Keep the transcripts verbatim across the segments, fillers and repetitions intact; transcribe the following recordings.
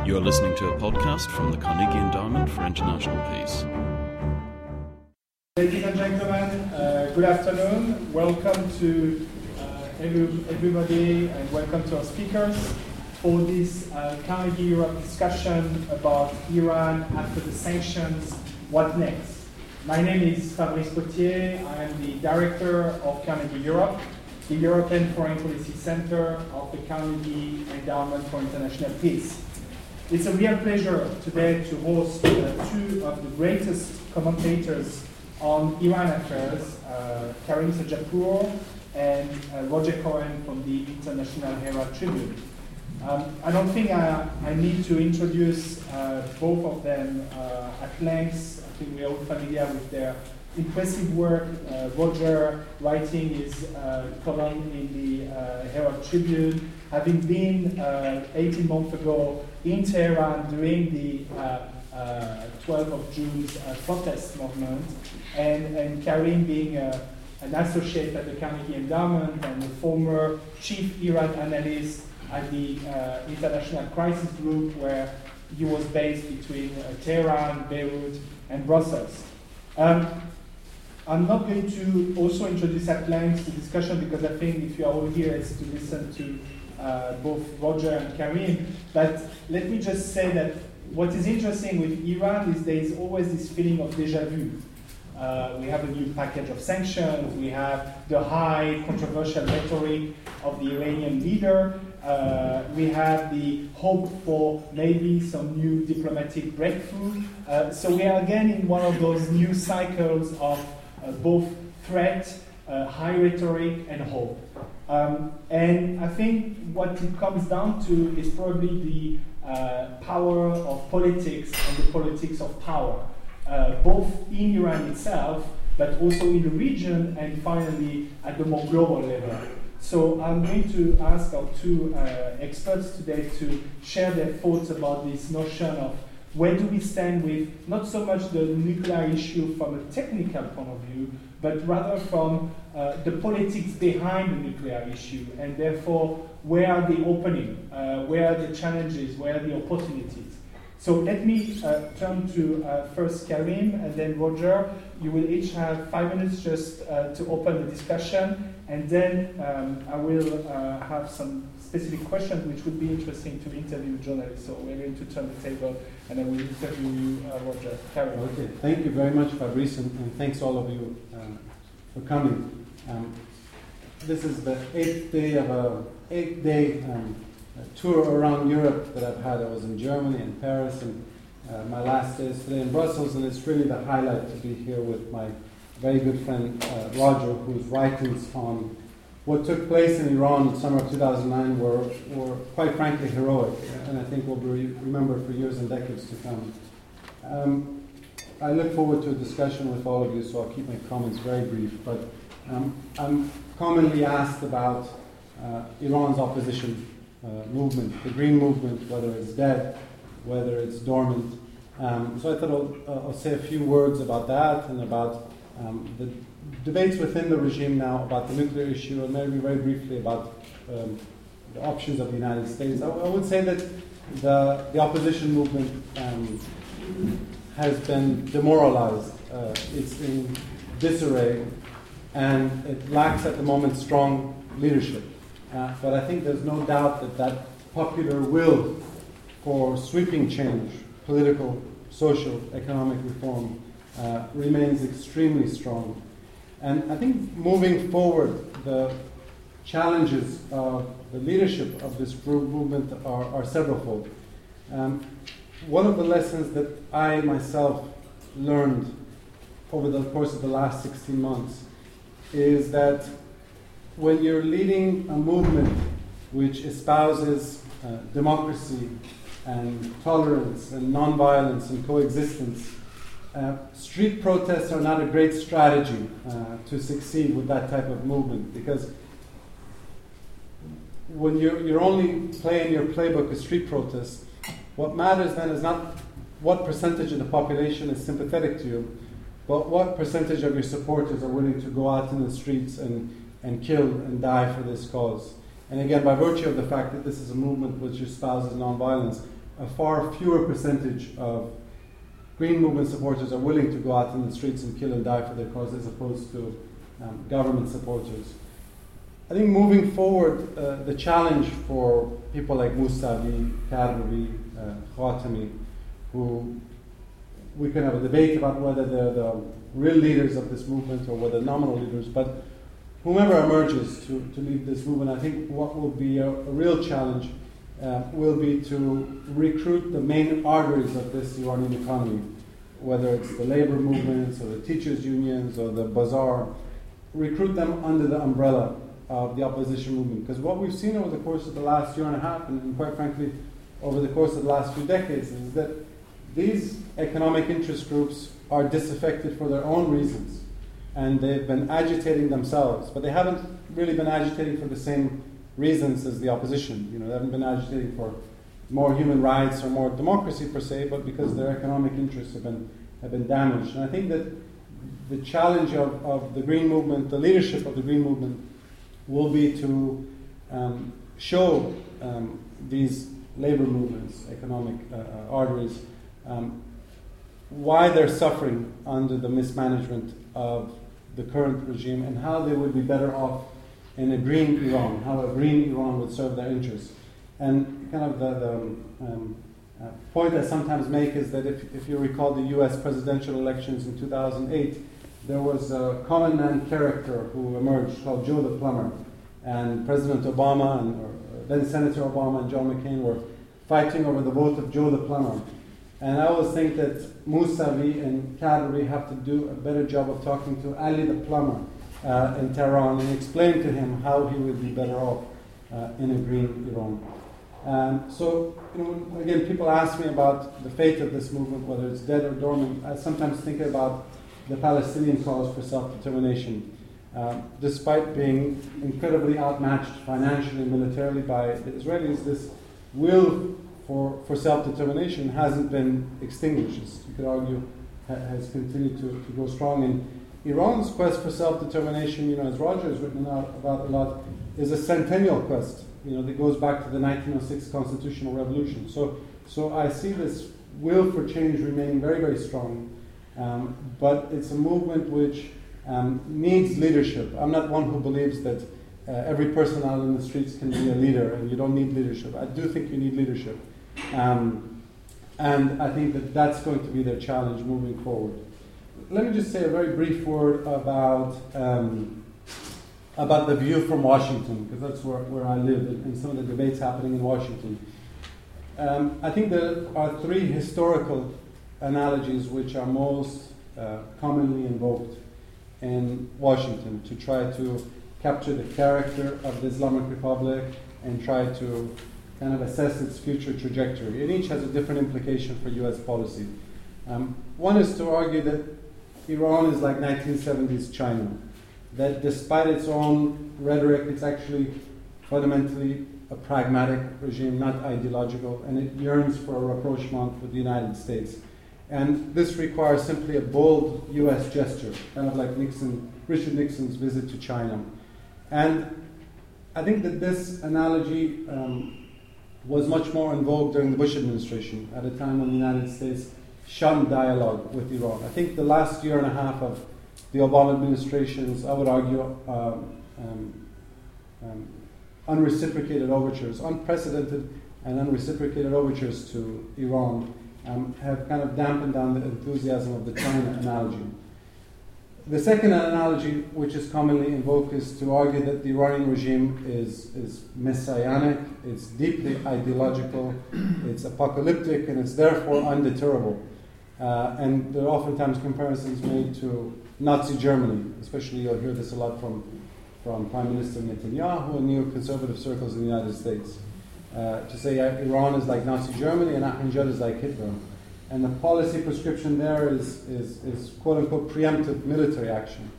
You're listening to a podcast from the Carnegie Endowment for International Peace. Ladies and gentlemen, uh, good afternoon. Welcome to uh, every, everybody and welcome to our speakers for this uh, Carnegie Europe discussion about Iran after the sanctions, what next? My name is Fabrice Potier. I am the director of Carnegie Europe, the European Foreign Policy Center of the Carnegie Endowment for International Peace. It's a real pleasure today to host uh, two of the greatest commentators on Iran affairs, uh, Karim Sajapour and uh, Roger Cohen from the International Herald Tribune. Um, I don't think I, I need to introduce uh, both of them uh, at length. I think we're all familiar with their impressive work. Uh, Roger writing his uh, column in the uh, Herald Tribune, having been uh, eighteen months ago in Tehran during the uh, uh, twelfth of June's uh, protest movement, and, and Karim being uh, an associate at the Carnegie Endowment and a former chief Iran analyst at the uh, International Crisis Group, where he was based between uh, Tehran, Beirut, and Brussels. Um, I'm not going to also introduce at length the discussion because I think if you are all here, it's to listen to uh, both Roger and Karim. But let me just say that what is interesting with Iran is there is always this feeling of déjà vu. Uh, we have a new package of sanctions. We have the high controversial rhetoric of the Iranian leader. Uh, we have the hope for maybe some new diplomatic breakthrough. Uh, so we are again in one of those new cycles of uh, both threat, uh, high rhetoric, and hope. Um, and I think what it comes down to is probably the uh, power of politics and the politics of power. Uh, both in Iran itself, but also in the region, and finally at the more global level. So I'm going to ask our two uh, experts today to share their thoughts about this notion of where do we stand with not so much the nuclear issue from a technical point of view, but rather from uh, the politics behind the nuclear issue, and therefore where are the openings, uh, where are the challenges, where are the opportunities. So let me uh, turn to uh, first Karim and then Roger. You will each have five minutes just uh, to open the discussion, and then um, I will uh, have some specific questions which would be interesting to interview journalists. So we're going to turn the table, and I will interview you, uh, Roger. Karim. Okay, thank you very much, Fabrice, and, and thanks all of you um, for coming. Um, this is the eighth day of a eight-day. Um, tour around Europe that I've had. I was in Germany and Paris, and uh, my last day is today in Brussels, and it's really the highlight to be here with my very good friend uh, Roger, whose writings on what took place in Iran in the summer of two thousand nine were, were quite frankly heroic, and I think will be remembered for years and decades to come. Um, I look forward to a discussion with all of you, so I'll keep my comments very brief, but um, I'm commonly asked about uh, Iran's opposition Uh, movement, the Green Movement, whether it's dead, whether it's dormant. Um, so I thought I'll, uh, I'll say a few words about that and about um, the debates within the regime now about the nuclear issue, and maybe very briefly about um, the options of the United States. I, I would say that the, the opposition movement um, has been demoralized. Uh, it's in disarray, and it lacks at the moment strong leadership. Uh, but I think there's no doubt that that popular will for sweeping change, political, social, economic reform, uh, remains extremely strong. And I think moving forward, the challenges of the leadership of this group movement are, are severalfold. Um, one of the lessons that I myself learned over the course of the last sixteen months is that when you're leading a movement which espouses uh, democracy and tolerance and nonviolence and coexistence, uh, street protests are not a great strategy uh, to succeed with that type of movement, because when you're, you're only playing your playbook as street protests, what matters then is not what percentage of the population is sympathetic to you, but what percentage of your supporters are willing to go out in the streets and and kill and die for this cause. And again, by virtue of the fact that this is a movement which espouses nonviolence, a far fewer percentage of green movement supporters are willing to go out in the streets and kill and die for their cause as opposed to um, government supporters. I think moving forward, uh, the challenge for people like Mousavi, Karoubi, uh, Khatami, who we can have a debate about whether they're the real leaders of this movement or whether nominal leaders, but whomever emerges to, to lead this movement, I think what will be a, a real challenge uh, will be to recruit the main arteries of this Iranian economy, whether it's the labor movements or the teachers' unions or the bazaar, recruit them under the umbrella of the opposition movement. Because what we've seen over the course of the last year and a half, and, and quite frankly, over the course of the last few decades, is that these economic interest groups are disaffected for their own reasons. And they've been agitating themselves, but they haven't really been agitating for the same reasons as the opposition. You know, they haven't been agitating for more human rights or more democracy per se, but because their economic interests have been have been damaged. And I think that the challenge of, of the Green Movement, the leadership of the Green Movement, will be to um, show um, these labor movements, economic uh, uh, arteries, um, why they're suffering under the mismanagement of the current regime and how they would be better off in a green Iran, how a green Iran would serve their interests. And kind of the, the um, uh, point I sometimes make is that if, if you recall the U S presidential elections in two thousand eight, there was a common man character who emerged called Joe the Plumber. And President Obama and or then Senator Obama and John McCain were fighting over the vote of Joe the Plumber. And I always think that Mousavi and Karoubi have to do a better job of talking to Ali the Plumber uh, in Tehran and explain to him how he would be better off uh, in a green Iran. Um, so, you know, again, people ask me about the fate of this movement, whether it's dead or dormant. I sometimes think about the Palestinian cause for self-determination. Uh, despite being incredibly outmatched financially and militarily by the Israelis, this will for, for self-determination hasn't been extinguished. It's, you could argue ha- has continued to, to go strong. And Iran's quest for self-determination, you know, as Roger has written out about a lot, is a centennial quest, you know, that goes back to the nineteen oh six constitutional revolution. So, so I see this will for change remaining very, very strong. Um, but it's a movement which um, needs leadership. I'm not one who believes that uh, every person out in the streets can be a leader and you don't need leadership. I do think you need leadership. Um, and I think that that's going to be their challenge moving forward. Let me just say a very brief word about um, about the view from Washington, because that's where, where I live, and, and some of the debates happening in Washington. Um, I think there are three historical analogies which are most uh, commonly invoked in Washington to try to capture the character of the Islamic Republic and try to kind of assess its future trajectory. And each has a different implication for U S policy. Um, one is to argue that Iran is like nineteen seventies China, that despite its own rhetoric, it's actually fundamentally a pragmatic regime, not ideological, and it yearns for a rapprochement with the United States. And this requires simply a bold U S gesture, kind of like Nixon, Richard Nixon's visit to China. And I think that this analogy um, was much more in vogue during the Bush administration, at a time when the United States shunned dialogue with Iran. I think the last year and a half of the Obama administration's, I would argue, um, um, um, unreciprocated overtures, unprecedented and unreciprocated overtures to Iran um, have kind of dampened down the enthusiasm of the China analogy. The second analogy, which is commonly invoked, is to argue that the Iranian regime is, is messianic, it's deeply ideological, it's apocalyptic, and it's therefore undeterrable. Uh, and there are oftentimes comparisons made to Nazi Germany, especially you'll hear this a lot from, from Prime Minister Netanyahu and neoconservative circles in the United States. Uh, to say uh, Iran is like Nazi Germany and Ahmadinejad is like Hitler. And the policy prescription there is, is, is quote-unquote preemptive military action.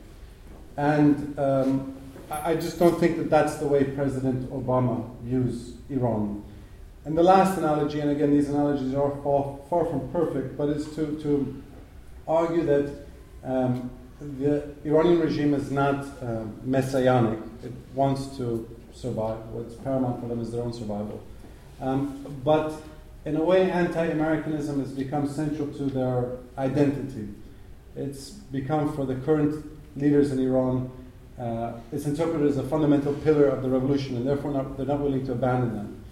And um, I just don't think that that's the way President Obama views Iran. And the last analogy, and again these analogies are far, far from perfect, but is to, to argue that um, the Iranian regime is not uh, messianic. It wants to survive. What's paramount for them is their own survival. Um, but in a way, anti-Americanism has become central to their identity. It's become, for the current leaders in Iran, uh, it's interpreted as a fundamental pillar of the revolution, and therefore not, they're not willing to abandon them.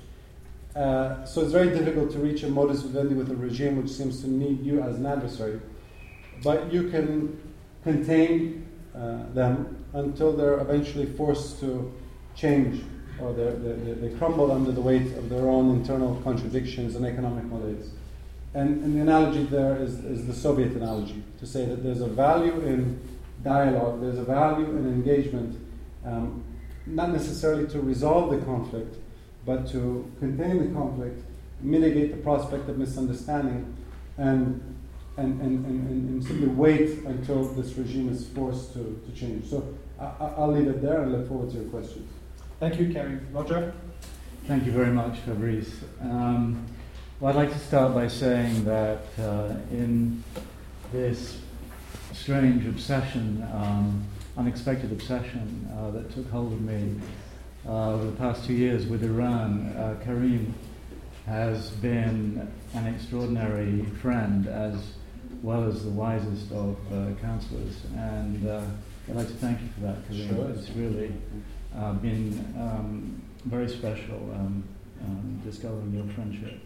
Uh, so it's very difficult to reach a modus vivendi with a regime which seems to need you as an adversary. But you can contain uh, them until they're eventually forced to change, or they, they, they crumble under the weight of their own internal contradictions and economic malaise. And, and the analogy there is, is the Soviet analogy, to say that there's a value in dialogue, there's a value in engagement, um, not necessarily to resolve the conflict, but to contain the conflict, mitigate the prospect of misunderstanding, and and, and, and, and simply wait until this regime is forced to, to change. So I, I'll leave it there and look forward to your questions. Thank you, Karim. Roger? Thank you very much, Fabrice. Um, well, I'd like to start by saying that uh, in this strange obsession, um, unexpected obsession uh, that took hold of me uh, over the past two years with Iran, uh, Karim has been an extraordinary friend as well as the wisest of uh, counselors. And uh, I'd like to thank you for that, Karim. Sure. It's really uh, been um, very special um, um, discovering your friendship.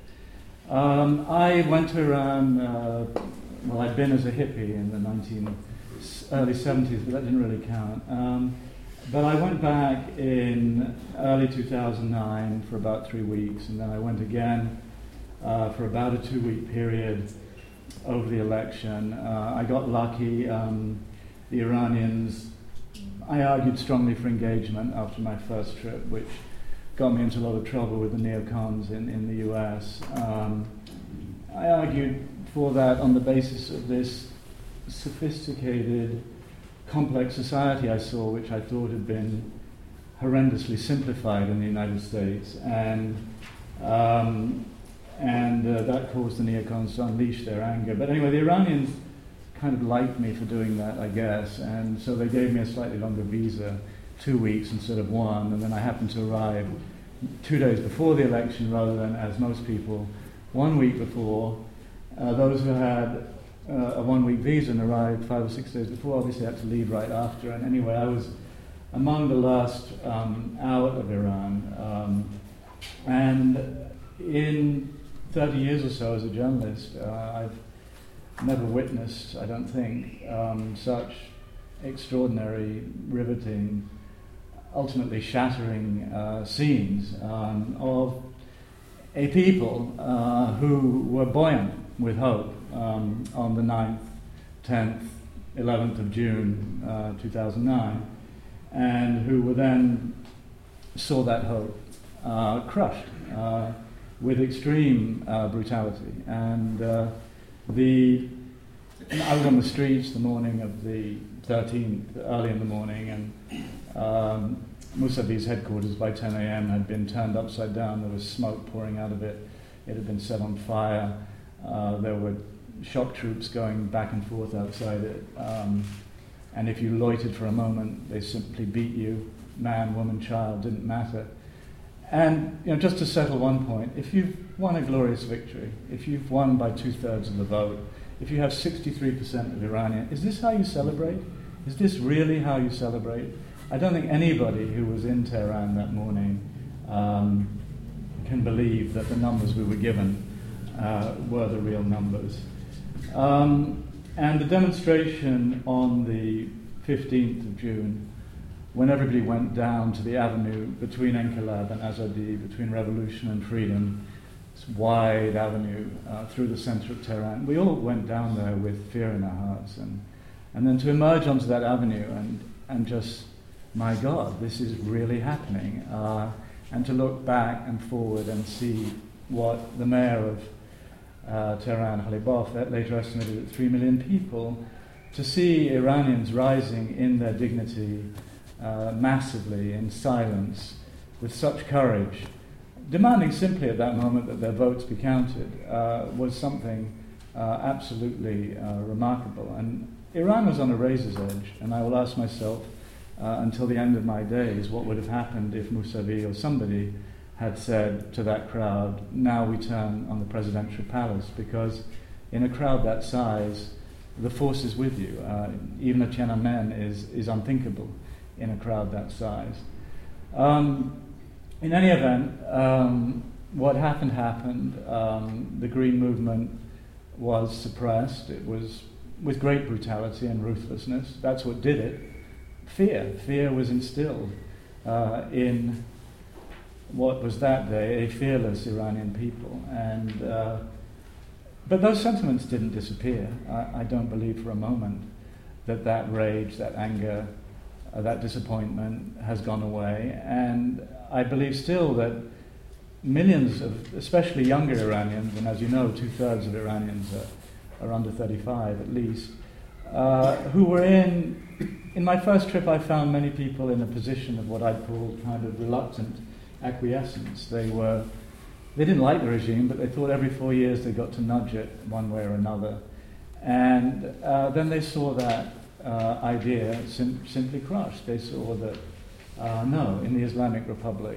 Um, I went to Iran, uh, well, I'd been as a hippie in the nineteen early seventies, but that didn't really count. Um, but I went back in early two thousand nine for about three weeks, and then I went again uh, for about a two-week period over the election. Uh, I got lucky. Um, the Iranians, I argued strongly for engagement after my first trip, which got me into a lot of trouble with the neocons in, in the U S. Um, I argued for that on the basis of this sophisticated, complex society I saw, which I thought had been horrendously simplified in the United States, and um, and uh, that caused the neocons to unleash their anger. But anyway, the Iranians kind of liked me for doing that, I guess, and so they gave me a slightly longer visa, two weeks instead of one, and then I happened to arrive two days before the election rather than, as most people, one week before. Uh, those who had uh, a one-week visa and arrived five or six days before obviously had to leave right after, and anyway, I was among the last um, out of Iran. Um, and in thirty years or so as a journalist, uh, I've never witnessed, I don't think, um, such extraordinary, riveting, ultimately shattering uh, scenes um, of a people uh, who were buoyant with hope um, on the ninth, tenth, eleventh of June uh, two thousand nine, and who were then saw that hope uh, crushed uh, with extreme uh, brutality. And uh, the I was on the streets the morning of the thirteenth, early in the morning, and um, Mousavi's headquarters by ten a.m. had been turned upside down. There was smoke pouring out of it. It had been set on fire. Uh, there were shock troops going back and forth outside it. Um, and if you loitered for a moment, they simply beat you. Man, woman, child, didn't matter. And you know, just to settle one point, if you've won a glorious victory, if you've won by two-thirds of the vote, if you have sixty-three percent of Iranian, is this how you celebrate? Is this really how you celebrate? I don't think anybody who was in Tehran that morning um, can believe that the numbers we were given uh, were the real numbers. Um, and the demonstration on the fifteenth of June, when everybody went down to the avenue between Enqilab and Azadi, between revolution and freedom, this wide avenue uh, through the center of Tehran, we all went down there with fear in our hearts. And, and then to emerge onto that avenue and, and just, my God, this is really happening. Uh, and to look back and forward and see what the mayor of uh, Tehran, Khalibaf, that later estimated at three million people, to see Iranians rising in their dignity uh, massively, in silence, with such courage, demanding simply at that moment that their votes be counted, uh, was something uh, absolutely uh, remarkable. And Iran was on a razor's edge, and I will ask myself, Uh, until the end of my days, what would have happened if Mousavi or somebody had said to that crowd, now we turn on the presidential palace, because in a crowd that size, the force is with you. Uh, even a Tiananmen is, is unthinkable in a crowd that size. Um, in any event, um, what happened happened. Um, the Green Movement was suppressed. It was with great brutality and ruthlessness. That's what did it. Fear. Fear was instilled uh, in what was that day a fearless Iranian people. And uh, but those sentiments didn't disappear. I, I don't believe for a moment that that rage, that anger, uh, that disappointment has gone away. And I believe still that millions of, especially younger Iranians, and as you know, two-thirds of Iranians are, are under thirty-five at least, uh, who were in, in my first trip I found many people in a position of what I'd call kind of reluctant acquiescence. They were, they didn't like the regime, but they thought every four years they got to nudge it one way or another. And uh, then they saw that uh, idea sim- simply crushed. They saw that, uh, no, in the Islamic Republic,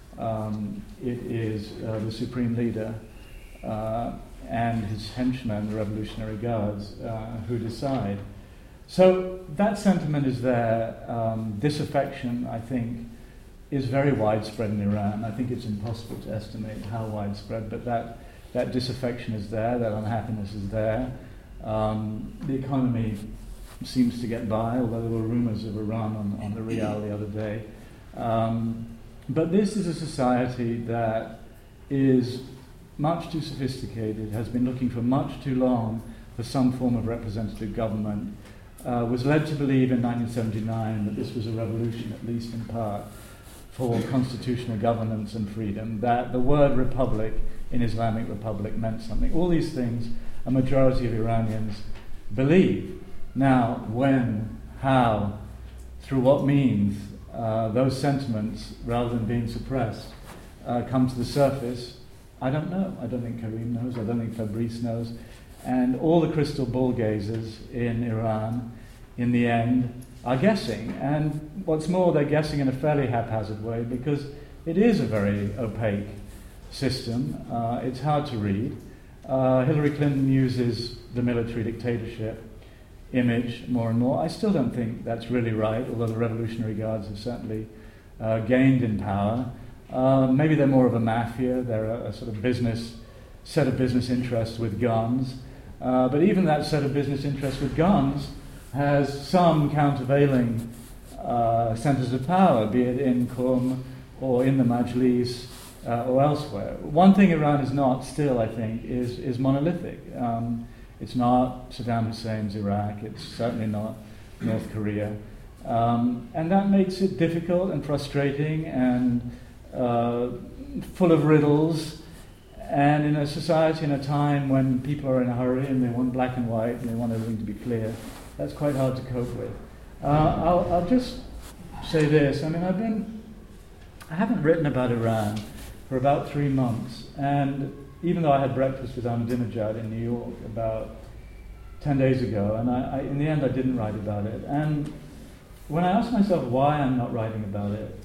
um, it is uh, the supreme leader uh, and his henchmen, the Revolutionary Guards, uh, who decide. So that sentiment is there. Um, disaffection, I think, is very widespread in Iran. I think it's impossible to estimate how widespread, but that, that disaffection is there, that unhappiness is there. Um, the economy seems to get by, although there were rumors of Iran on, on the Rial the other day. Um, but this is a society that is much too sophisticated, has been looking for much too long for some form of representative government, uh, was led to believe in nineteen seventy-nine that this was a revolution, at least in part, for constitutional governance and freedom, that the word republic in Islamic Republic meant something. All these things a majority of Iranians believe. Now, when, how, through what means uh, those sentiments, rather than being suppressed, uh, come to the surface, I don't know. I don't think Karim knows, I don't think Fabrice knows. And all the crystal ball gazers in Iran, in the end, are guessing. And what's more, they're guessing in a fairly haphazard way, because it is a very opaque system. Uh, it's hard to read. Uh, Hillary Clinton uses the military dictatorship image more and more. I still don't think that's really right, although the Revolutionary Guards have certainly uh, gained in power. Uh, maybe they're more of a mafia. They're a, a sort of business, set of business interests with guns. Uh, but even that set of business interests with guns has some countervailing uh, centers of power, be it in Qum or in the Majlis uh, or elsewhere. One thing Iran is not still, I think, is, is monolithic. Um, it's not Saddam Hussein's Iraq. It's certainly not North Korea. Um, and that makes it difficult and frustrating and uh, full of riddles. And in a society, in a time when people are in a hurry and they want black and white and they want everything to be clear, that's quite hard to cope with. Uh, I'll, I'll just say this. I mean, I've been, I haven't written about Iran for about three months. And even though I had breakfast with Ahmadinejad in New York about ten days ago, and I, I, in the end I didn't write about it. And when I ask myself why I'm not writing about it,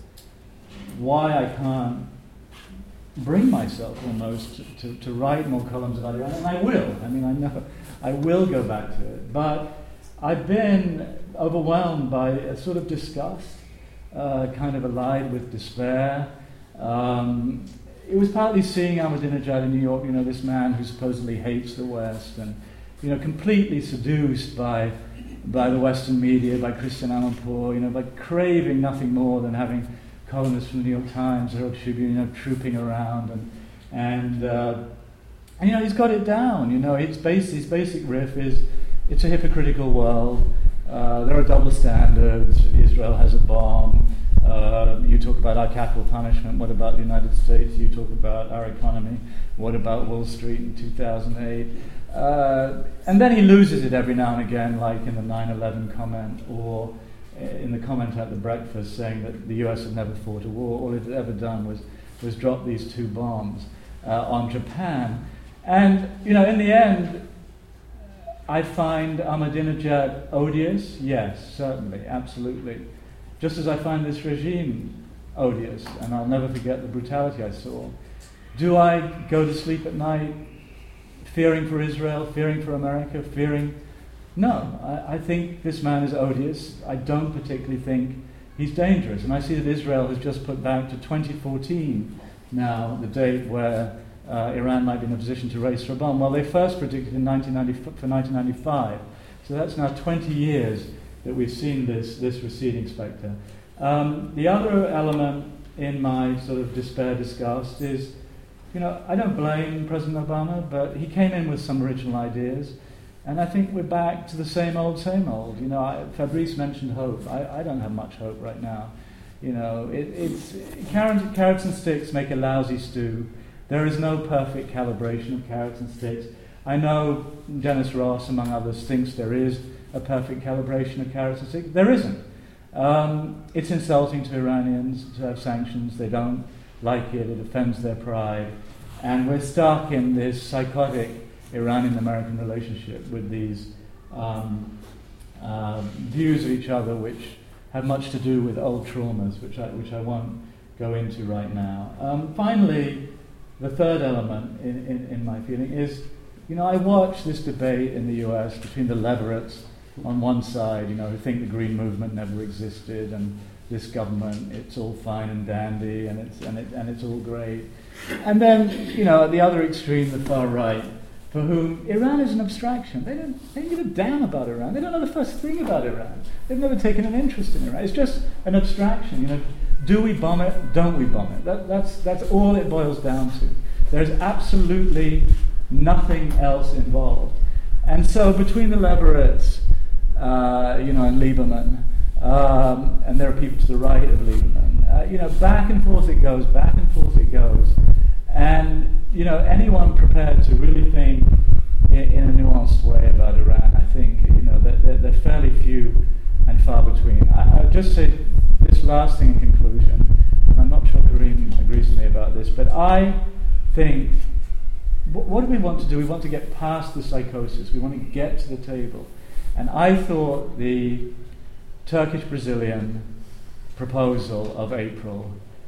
why I can't bring myself almost to, to, to write more columns about Iran, and I will. I mean, I know I will go back to it. But I've been overwhelmed by a sort of disgust, uh, kind of allied with despair. Um, it was partly seeing Ahmadinejad in New York, you know, this man who supposedly hates the West, and you know, completely seduced by by the Western media, by Christian Amanpour, you know, by craving nothing more than having columnists from the New York Times, Herald Tribune, you know, trooping around, and and, uh, and you know, he's got it down. You know, his basic his basic riff is, it's a hypocritical world. Uh, there are double standards. Israel has a bomb. Uh, you talk about our capital punishment. What about the United States? You talk about our economy. What about Wall Street in two thousand eight? Uh, and then he loses it every now and again, like in the nine eleven comment, or in the comment at the breakfast saying that the U S had never fought a war. All it had ever done was, was drop these two bombs uh, on Japan. And, you know, in the end, I find Ahmadinejad odious. Yes, certainly, absolutely. Just as I find this regime odious, and I'll never forget the brutality I saw. Do I go to sleep at night fearing for Israel, fearing for America, fearing? No, I, I think this man is odious. I don't particularly think he's dangerous. And I see that Israel has just put back to twenty fourteen now the date where uh, Iran might be in a position to race for a bomb. Well, they first predicted in nineteen ninety for nineteen ninety-five. So that's now twenty years that we've seen this, this receding spectre. Um, the other element in my sort of despair, disgust is, you know, I don't blame President Obama, but he came in with some original ideas, and I think we're back to the same old, same old. You know, I, Fabrice mentioned hope. I, I don't have much hope right now. You know, it, it's carrot, carrots and sticks make a lousy stew. There is no perfect calibration of carrots and sticks. I know Dennis Ross, among others, thinks there is a perfect calibration of carrots and sticks. There isn't. Um, it's insulting to Iranians to have sanctions. They don't like it. It offends their pride. And we're stuck in this psychotic Iranian-American relationship with these um, uh, views of each other which have much to do with old traumas, which I, which I won't go into right now. Um, finally, the third element in, in, in my feeling is, you know, I watch this debate in the U S between the Leverats on one side, you know, who think the Green Movement never existed, and this government, it's all fine and dandy, and it's and it and it's all great. And then, you know, at the other extreme, the far right, for whom Iran is an abstraction. They don't they don't give a damn about Iran. They don't know the first thing about Iran. They've never taken an interest in Iran. It's just an abstraction. You know, do we bomb it? Don't we bomb it? That, that's that's all it boils down to. There's absolutely nothing else involved. And so between the Leverats, uh, you know, and Lieberman, um, and there are people to the right of Lieberman, uh, you know, back and forth it goes, back and forth it goes. And, you know, anyone prepared to really think in, in a nuanced way about Iran, I think, you know, they're, they're, they're fairly few and far between. I, I'll just say this last thing in conclusion, and I'm not sure Karim agrees with me about this, but I think, wh- what do we want to do? We want to get past the psychosis. We want to get to the table. And I thought the Turkish-Brazilian proposal of April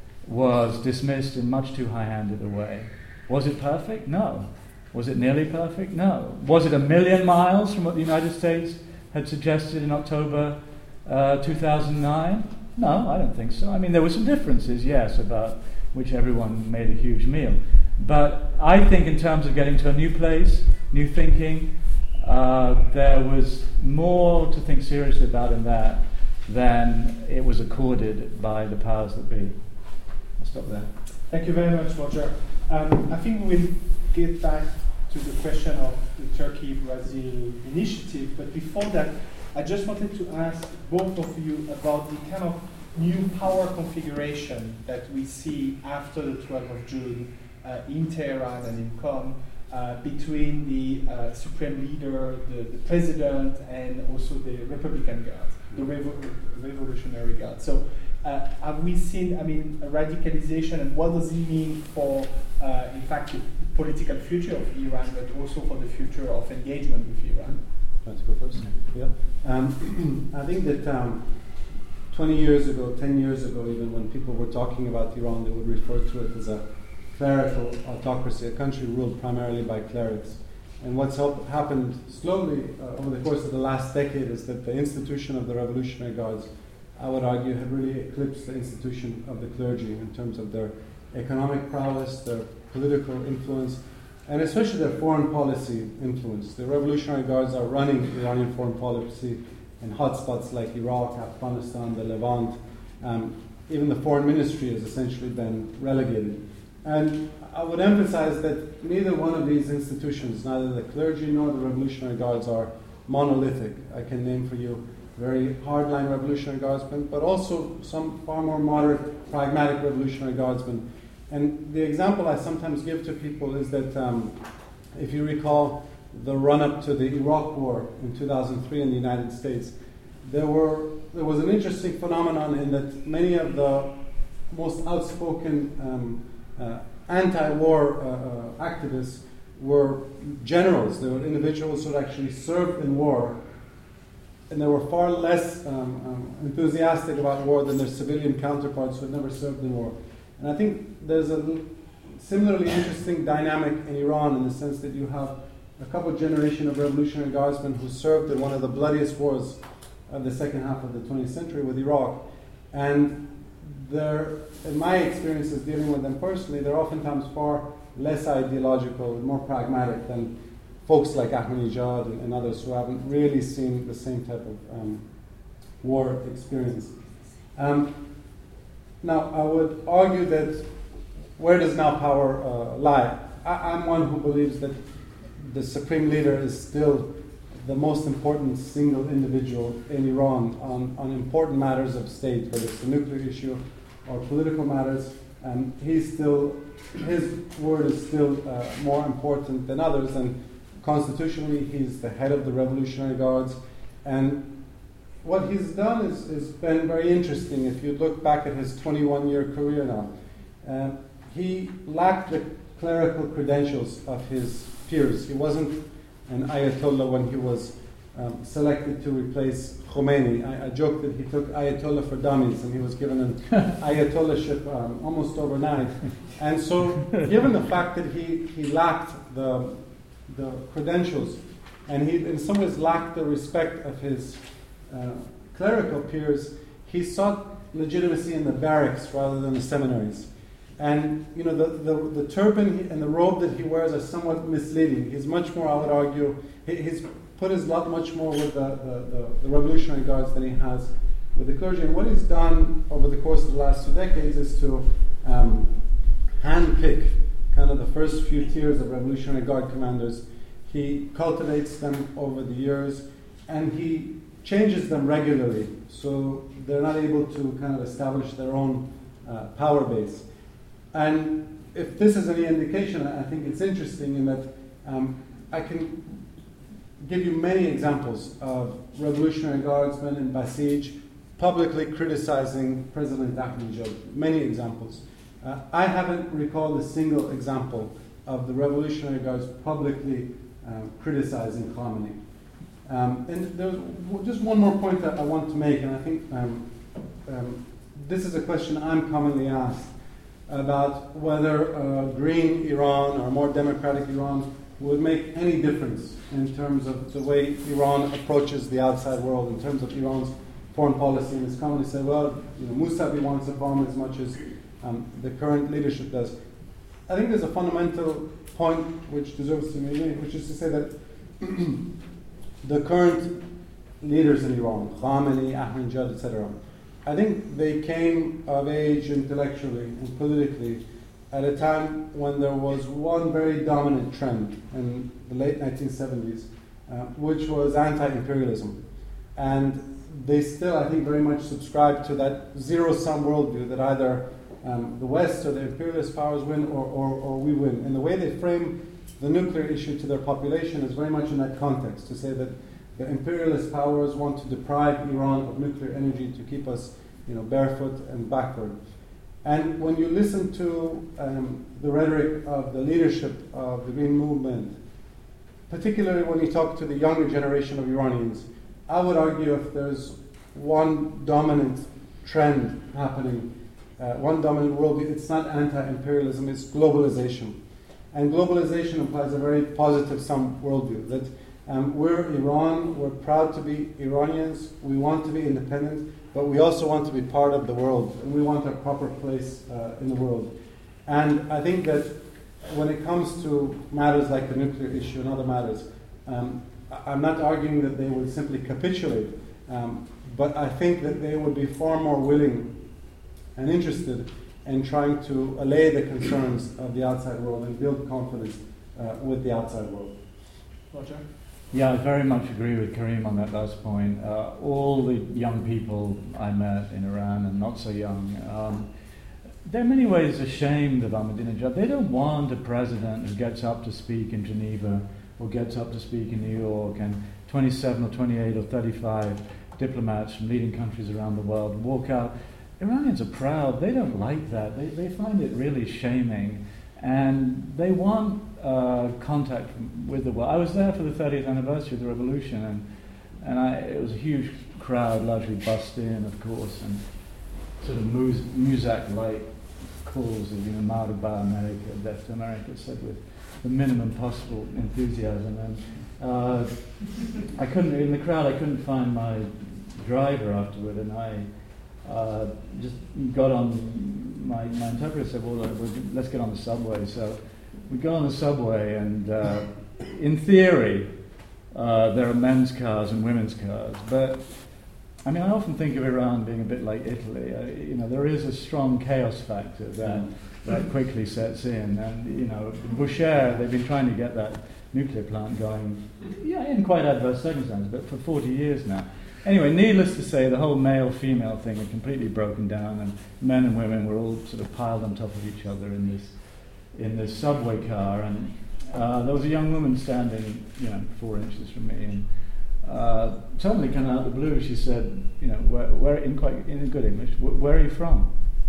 was dismissed in much too high-handed a way. Was it perfect? No. Was it nearly perfect? No. Was it a million miles from what the United States had suggested in October uh, two thousand nine? No, I don't think so. I mean, there were some differences, yes, about which everyone made a huge meal. But I think in terms of getting to a new place, new thinking, uh, there was more to think seriously about in that than it was accorded by the powers that be. I'll stop there. Thank you very much, Roger. Um, I think we'll get back to the question of the Turkey-Brazil initiative, but before that, I just wanted to ask both of you about the kind of new power configuration that we see after the twelfth of June uh, in Tehran and in Qom, uh, between the uh, supreme leader, the, the president, and also the Republican Guard, the Revo- Revolutionary Guard. So uh, have we seen, I mean, a radicalization, and what does it mean for, uh, in fact, the political future of Iran, but also for the future of engagement with Iran? Let's go first. Yeah. Um, I think that um, twenty years ago, ten years ago, even when people were talking about Iran, they would refer to it as a clerical autocracy, a country ruled primarily by clerics. And what's help, happened slowly uh, over the course of the last decade is that the institution of the Revolutionary Guards, I would argue, had really eclipsed the institution of the clergy in terms of their economic prowess, their political influence, and especially their foreign policy influence. The Revolutionary Guards are running Iranian foreign policy in hotspots like Iraq, Afghanistan, the Levant. Um, even the foreign ministry has essentially been relegated. And I would emphasize that neither one of these institutions, neither the clergy nor the Revolutionary Guards, are monolithic. I can name for you very hardline Revolutionary Guardsmen, but also some far more moderate, pragmatic Revolutionary Guardsmen. And the example I sometimes give to people is that um, if you recall the run-up to the Iraq War in two thousand three in the United States, there were there was an interesting phenomenon in that many of the most outspoken um, uh, anti-war uh, uh, activists were generals. They were individuals who had actually served in war, and they were far less um, um, enthusiastic about war than their civilian counterparts who had never served in war. And I think there's a similarly interesting dynamic in Iran in the sense that you have a couple of generations of Revolutionary Guardsmen who served in one of the bloodiest wars of the second half of the twentieth century with Iraq. And they're, in my experiences dealing with them personally, they're oftentimes far less ideological and more pragmatic than folks like Ahmadinejad and, and others who haven't really seen the same type of um, war experience. Um, now, I would argue that where does now power uh, lie? I, I'm one who believes that the supreme leader is still the most important single individual in Iran on, on important matters of state, whether it's the nuclear issue or political matters. And he's still, his word is still uh, more important than others. And constitutionally, he's the head of the Revolutionary Guards. And what he's done is, is been very interesting. If you look back at his twenty-one-year career now, uh, he lacked the clerical credentials of his peers. He wasn't an Ayatollah when he was um, selected to replace Khomeini. I, I joke that he took Ayatollah for dummies and he was given an Ayatollahship um, almost overnight. And so, given the fact that he, he lacked the, the credentials and he in some ways lacked the respect of his uh, clerical peers, he sought legitimacy in the barracks rather than the seminaries. And you know the, the, the turban and the robe that he wears are somewhat misleading. He's much more, I would argue, he, he's put his lot much more with the, the, the, the Revolutionary Guards than he has with the clergy. And what he's done over the course of the last two decades is to um, handpick kind of the first few tiers of Revolutionary Guard commanders. He cultivates them over the years, and he changes them regularly, so they're not able to kind of establish their own uh, power base. And if this is any indication, I think it's interesting in that um, I can give you many examples of Revolutionary Guardsmen in Basij publicly criticizing President Ahmadinejad. Many examples. Uh, I haven't recalled a single example of the Revolutionary Guards publicly um, criticizing Khamenei. Um, and there's just one more point that I want to make, and I think um, um, this is a question I'm commonly asked about whether uh, green Iran or more democratic Iran would make any difference in terms of the way Iran approaches the outside world, in terms of Iran's foreign policy. And it's commonly said, well, you know, Mousavi wants a bomb as much as um, the current leadership does. I think there's a fundamental point which deserves to be made, which is to say that the current leaders in Iran, Khamenei, Ahmadinejad, et cetera, I think they came of age intellectually and politically at a time when there was one very dominant trend in the late nineteen seventies, uh, which was anti-imperialism. And they still, I think, very much subscribe to that zero-sum worldview that either um, the West or the imperialist powers win or, or, or we win. And the way they frame the nuclear issue to their population is very much in that context, to say that the imperialist powers want to deprive Iran of nuclear energy to keep us, you know, barefoot and backward. And when you listen to um, the rhetoric of the leadership of the Green Movement, particularly when you talk to the younger generation of Iranians, I would argue if there's one dominant trend happening, uh, one dominant worldview, it's not anti-imperialism, it's globalization. And globalization implies a very positive sum worldview, that um, we're Iran, we're proud to be Iranians, we want to be independent, but we also want to be part of the world, and we want our proper place uh, in the world. And I think that when it comes to matters like the nuclear issue and other matters, um, I'm not arguing that they would simply capitulate, um, but I think that they would be far more willing and interested in trying to allay the concerns of the outside world and build confidence uh, with the outside world. Roger? Yeah, I very much agree with Karim on that last point. Uh, all the young people I met in Iran, and not so young, um, they're in many ways ashamed of Ahmadinejad. They don't want a president who gets up to speak in Geneva or gets up to speak in New York, and twenty-seven or twenty-eight or thirty-five diplomats from leading countries around the world walk out. Iranians are proud. They don't like that. They, they find it really shaming. And they want uh, contact with the world. I was there for the thirtieth anniversary of the revolution, and and I, it was a huge crowd, largely bussed in, of course, and sort of Muz- Muzak-like calls of, you know, Marhaba America, Death to America, said with the minimum possible enthusiasm. And uh, I couldn't, in the crowd, I couldn't find my driver afterward, and I uh, just got on, my, my interpreter said, well, let's get on the subway. So we got on the subway, and uh, in theory, uh, there are men's cars and women's cars, but I mean, I often think of Iran being a bit like Italy. Uh, you know, there is a strong chaos factor that, that quickly sets in. And, you know, Bushehr, they've been trying to get that nuclear plant going, yeah, in quite adverse circumstances, but for forty years now. Anyway, needless to say, the whole male-female thing had completely broken down, and men and women were all sort of piled on top of each other in this in this subway car. And uh, there was a young woman standing, you know, four inches from me, and Uh, suddenly, kind of out of the blue, she said, "You know, where, where in quite in good English, wh- where are you from?"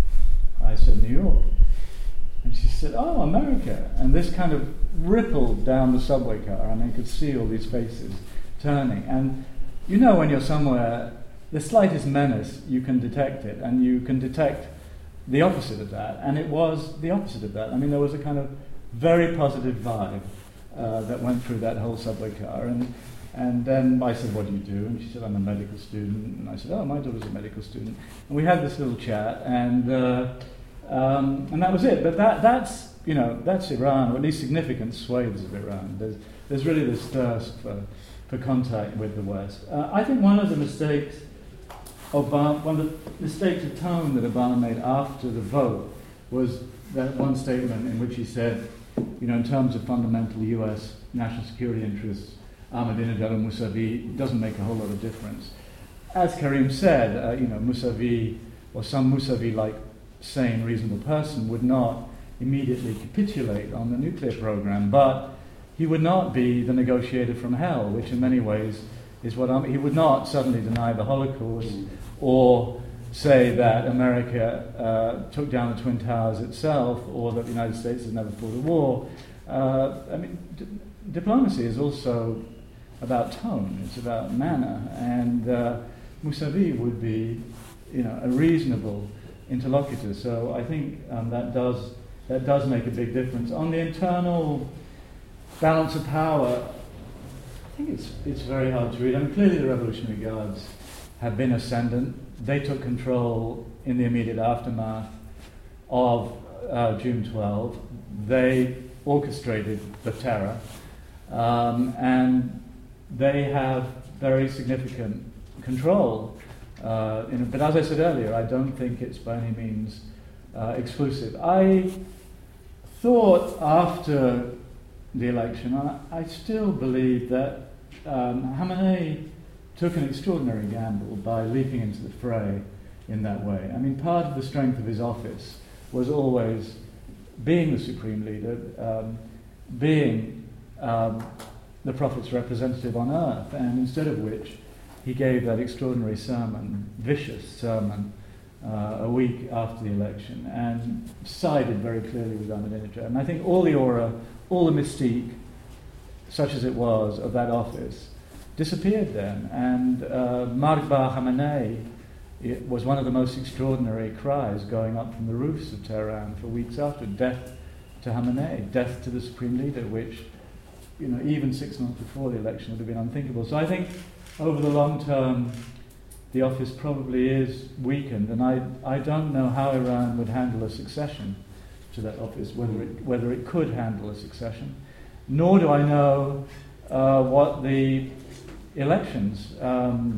I said, "New York," and she said, "Oh, America." And this kind of rippled down the subway car, and I could see all these faces turning. And you know, when you're somewhere, the slightest menace, you can detect it, and you can detect the opposite of that. And it was the opposite of that. I mean, there was a kind of very positive vibe uh, that went through that whole subway car, and. And then I said, "What do you do?" And she said, "I'm a medical student." And I said, "Oh, my daughter's a medical student." And we had this little chat, and uh, um, and that was it. But that that's you know that's Iran, or at least significant swathes of Iran. There's there's really this thirst for for contact with the West. Uh, I think one of the mistakes Obama, one of the mistakes of tone that Obama made after the vote was that one statement in which he said, you know, in terms of fundamental U S national security interests, Ahmadinejad and Mousavi doesn't make a whole lot of difference. As Karim said, uh, you know, Mousavi, or some Mousavi-like sane, reasonable person would not immediately capitulate on the nuclear program, but he would not be the negotiator from hell, which in many ways is what I'm, he would not suddenly deny the Holocaust or say that America uh, took down the Twin Towers itself, or that the United States has never fought a war. Uh, I mean, d- diplomacy is also about tone, it's about manner, and uh, Mousavi would be, you know, a reasonable interlocutor. So I think um, that does that does make a big difference. On the internal balance of power, I think it's it's very hard to read. I mean, clearly the Revolutionary Guards have been ascendant. They took control in the immediate aftermath of uh, June twelfth. They orchestrated the terror, um, and they have very significant control. Uh, in, but as I said earlier, I don't think it's by any means uh, exclusive. I thought after the election, I, I still believe that um, Khamenei took an extraordinary gamble by leaping into the fray in that way. I mean, part of the strength of his office was always being the supreme leader, um, being um, the Prophet's representative on earth, and instead of which he gave that extraordinary sermon, vicious sermon, uh, a week after the election, and sided very clearly with Ahmadinejad. And I think all the aura, all the mystique, such as it was, of that office disappeared then. And uh, Marhaba Khamenei, it was one of the most extraordinary cries going up from the roofs of Tehran for weeks after. Death to Khamenei, death to the supreme leader, which, you know, even six months before the election would have been unthinkable. So I think over the long term, the office probably is weakened, and I I don't know how Iran would handle a succession to that office, whether it whether it could handle a succession. Nor do I know uh, what the elections, um,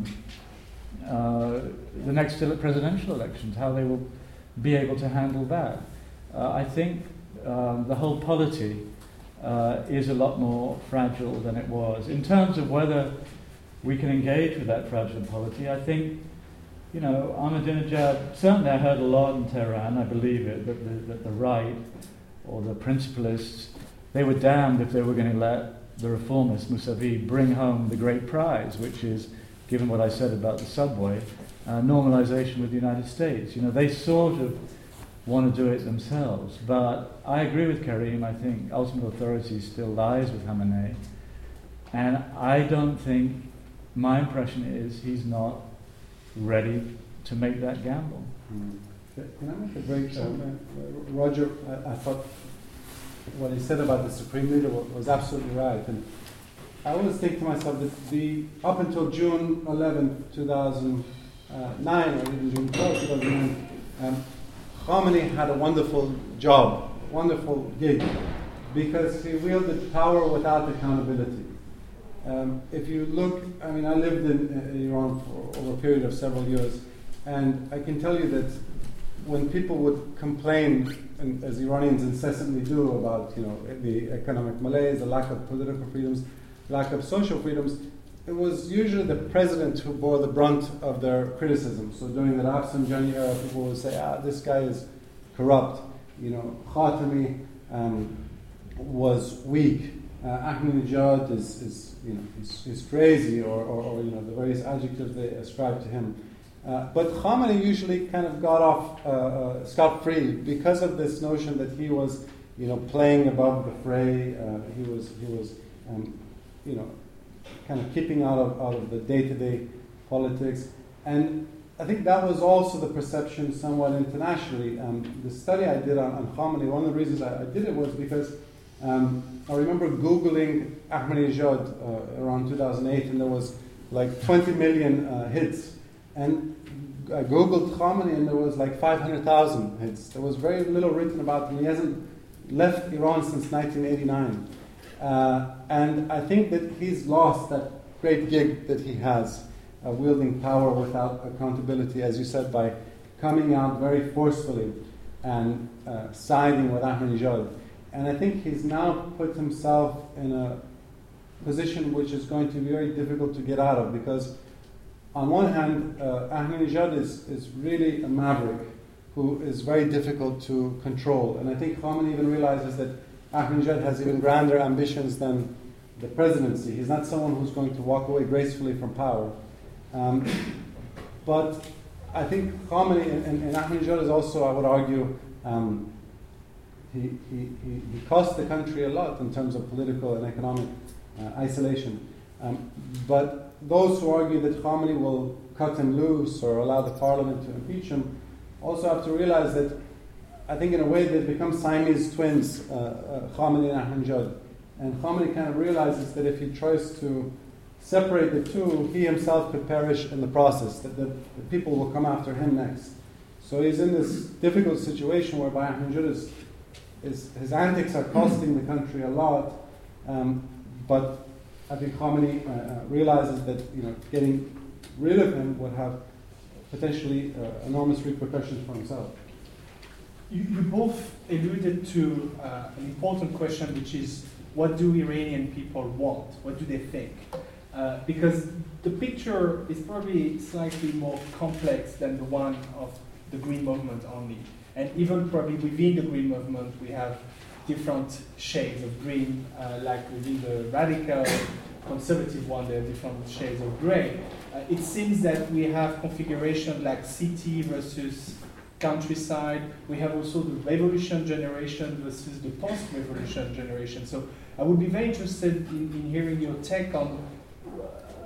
uh, the next presidential elections, how they will be able to handle that. Uh, I think uh, the whole polity uh, is a lot more fragile than it was. In terms of whether we can engage with that fragile polity, I think, you know, Ahmadinejad, certainly I heard a lot in Tehran, I believe it, that the, that the right, or the principalists, they were damned if they were going to let the reformist Mousavi bring home the great prize, which is, given what I said about the subway, uh, normalization with the United States. You know, they sort of want to do it themselves. But I agree with Karim. I think ultimate authority still lies with Khamenei. And I don't think my impression is he's not ready to make that gamble. Mm. Can I make a break? Um, uh, Roger, I, I thought what he said about the Supreme Leader was, was absolutely right. And I always think to myself that the up until June eleventh, two thousand nine, or even June twelfth, two thousand nine, um, Khamenei had a wonderful job, wonderful gig, because he wielded power without accountability. Um, if you look, I mean, I lived in uh, Iran for over a period of several years, and I can tell you that when people would complain, and as Iranians incessantly do, about you know the economic malaise, the lack of political freedoms, lack of social freedoms, it was usually the president who bore the brunt of their criticism. So during the Rafsanjani era, people would say, ah, this guy is corrupt. You know, Khatami um, was weak. Uh, Ahmadinejad is, is, you know, he's, he's crazy, or, or, or, you know, the various adjectives they ascribe to him. Uh, but Khamenei usually kind of got off uh, uh, scot-free because of this notion that he was, you know, playing above the fray. Uh, he was, he was, um, you know, kind of keeping out of out of the day-to-day politics. And I think that was also the perception somewhat internationally. Um, the study I did on, on Khamenei, one of the reasons I, I did it was because um, I remember Googling Ahmadinejad uh, around two thousand eight, and there was like twenty million uh, hits. And I Googled Khamenei, and there was like five hundred thousand hits. There was very little written about him. He hasn't left Iran since nineteen eighty-nine. Uh, and I think that he's lost that great gig that he has, uh, wielding power without accountability, as you said, by coming out very forcefully and uh, siding with Ahmadinejad. And I think he's now put himself in a position which is going to be very difficult to get out of, because on one hand, uh, Ahmadinejad is, is really a maverick who is very difficult to control. And I think Khamenei even realizes that Ahmadinejad has even grander ambitions than the presidency. He's not someone who's going to walk away gracefully from power. Um, but I think Khamenei and, and, and Ahmadinejad is also, I would argue, um, he, he, he, he cost the country a lot in terms of political and economic uh, isolation. Um, but those who argue that Khamenei will cut him loose or allow the parliament to impeach him also have to realize that I think in a way they've become Siamese twins, uh, uh, Khamenei and Ahmadinejad. And Khamenei kind of realizes that if he tries to separate the two, he himself could perish in the process, that the, the people will come after him next. So he's in this difficult situation whereby Ahmadinejad is, is, his antics are costing the country a lot, um, but I think Khamenei uh, uh, realizes that you know getting rid of him would have potentially uh, enormous repercussions for himself. You, you both alluded to uh, an important question, which is, what do Iranian people want? What do they think? Uh, because the picture is probably slightly more complex than the one of the Green Movement only. And even probably within the Green Movement, we have different shades of green, uh, like within the radical conservative one, there are different shades of gray. Uh, it seems that we have configuration like city versus countryside. We have also the revolution generation versus the post-revolution generation. So I would be very interested in, in hearing your take on uh,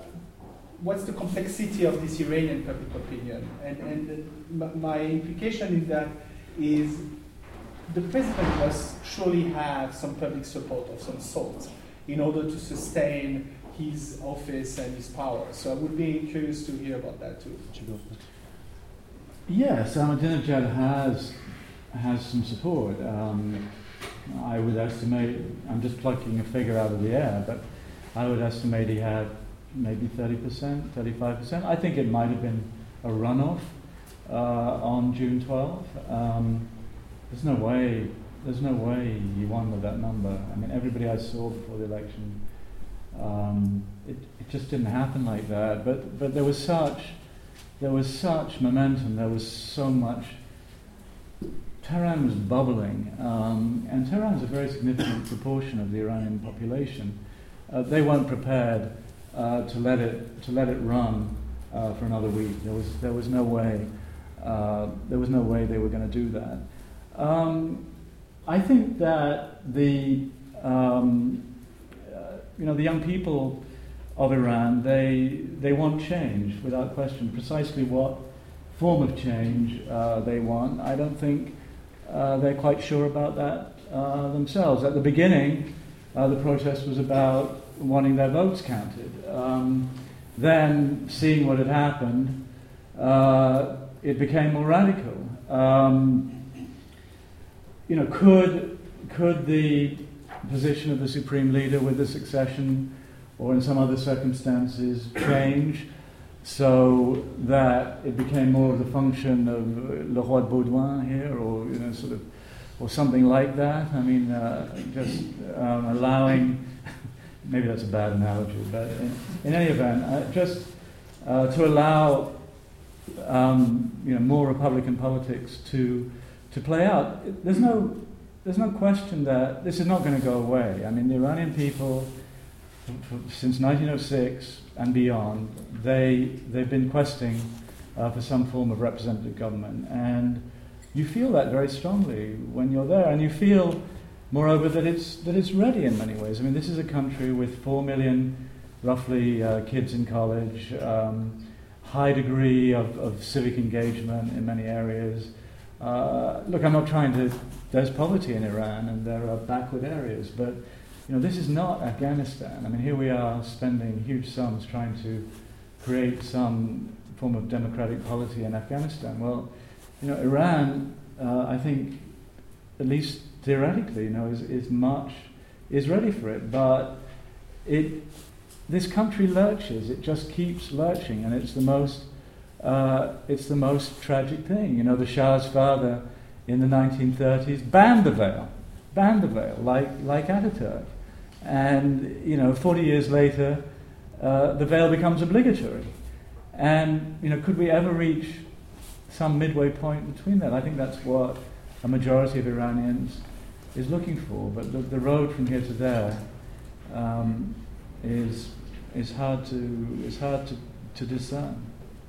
what's the complexity of this Iranian public opinion. And, and uh, my implication in that is the president must surely have some public support of some sort in order to sustain his office and his power. So I would be curious to hear about that too. Yes, Ahmadinejad has has some support. Um, I would estimate, I'm just plucking a figure out of the air, but I would estimate he had maybe thirty percent, thirty-five percent. I think it might have been a runoff uh, on June twelfth. Um, there's no way, there's no way he won with that number. I mean, everybody I saw before the election, um, it, it just didn't happen like that. But but there was such. There was such momentum, there was so much. Tehran was bubbling, um, and Tehran is a very significant proportion of the Iranian population. Uh, they weren't prepared uh, to let it to let it run uh, for another week. There was there was no way uh, there was no way they were going to do that. Um, I think that the um, uh, you know the young people of Iran, they they want change without question. Precisely what form of change uh, they want, I don't think uh, they're quite sure about that uh, themselves. At the beginning, uh, the protest was about wanting their votes counted. Um, then, seeing what had happened, uh, it became more radical. Um, you know, could could the position of the supreme leader with the succession or in some other circumstances change so that it became more of the function of Le Roi de Baudouin here, or you know, sort of, or something like that? I mean, uh, just um, allowing, maybe that's a bad analogy, but in, in any event, uh, just uh, to allow um, you know, more Republican politics to to play out. There's no there's no question that this is not going to go away. I mean, the Iranian people, since nineteen oh six and beyond, they they've been questing uh, for some form of representative government, and you feel that very strongly when you're there, and you feel, moreover, that it's that it's ready in many ways. I mean, this is a country with four million, roughly, uh, kids in college, um, high degree of, of civic engagement in many areas. Uh, look, I'm not trying to. There's poverty in Iran, and there are backward areas, but you know, this is not Afghanistan. I mean, here we are spending huge sums trying to create some form of democratic polity in Afghanistan. Well, you know, Iran, uh, I think, at least theoretically, you know, is, is much is ready for it. But it, this country lurches. It just keeps lurching, and it's the most uh, it's the most tragic thing. You know, the Shah's father in the nineteen thirties banned the veil. Banned the veil, like like Ataturk, and you know, forty years later, uh, the veil becomes obligatory. And you know, could we ever reach some midway point between that? I think that's what a majority of Iranians is looking for. But the, the road from here to there um, is is hard to is hard to, to discern.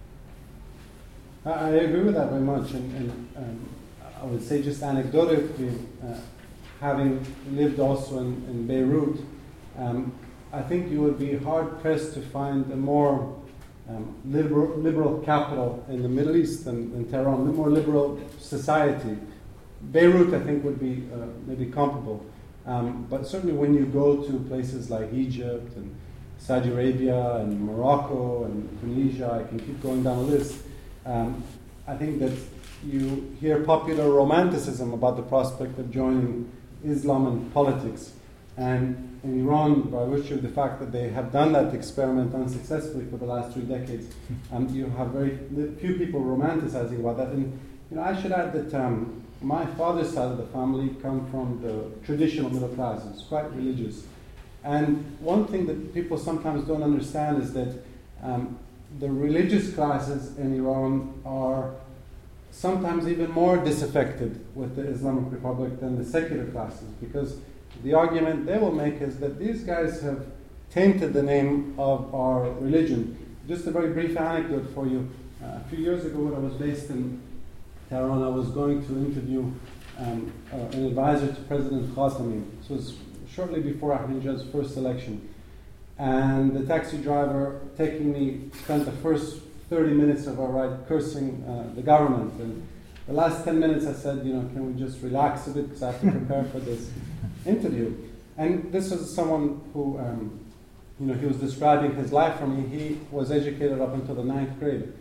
I, I agree with that very much, and, and um, I would say just anecdotally. Uh, Having lived also in, in Beirut, um, I think you would be hard-pressed to find a more um, liberal, liberal capital in the Middle East than, than Tehran, a more liberal society. Beirut, I think, would be uh, maybe comparable. Um, but certainly when you go to places like Egypt and Saudi Arabia and Morocco and Tunisia, I can keep going down the list, um, I think that you hear popular romanticism about the prospect of joining Islam and politics. And in Iran, by virtue of the fact that they have done that experiment unsuccessfully for the last three decades, um, you have very few people romanticizing about that. And you know, I should add that um, my father's side of the family come from the traditional middle classes, quite religious. And one thing that people sometimes don't understand is that um, the religious classes in Iran are sometimes even more disaffected with the Islamic Republic than the secular classes, because the argument they will make is that these guys have tainted the name of our religion. Just a very brief anecdote for you. Uh, a few years ago when I was based in Tehran, I was going to interview um, uh, an advisor to President Khazemi. This was shortly before Ahmadinejad's first election. And the taxi driver taking me spent the first thirty minutes of our ride cursing uh, the government, and the last ten minutes I said, you know, can we just relax a bit because I have to prepare for this interview. And this was someone who, um, you know, he was describing his life for me. He was educated up until the ninth grade,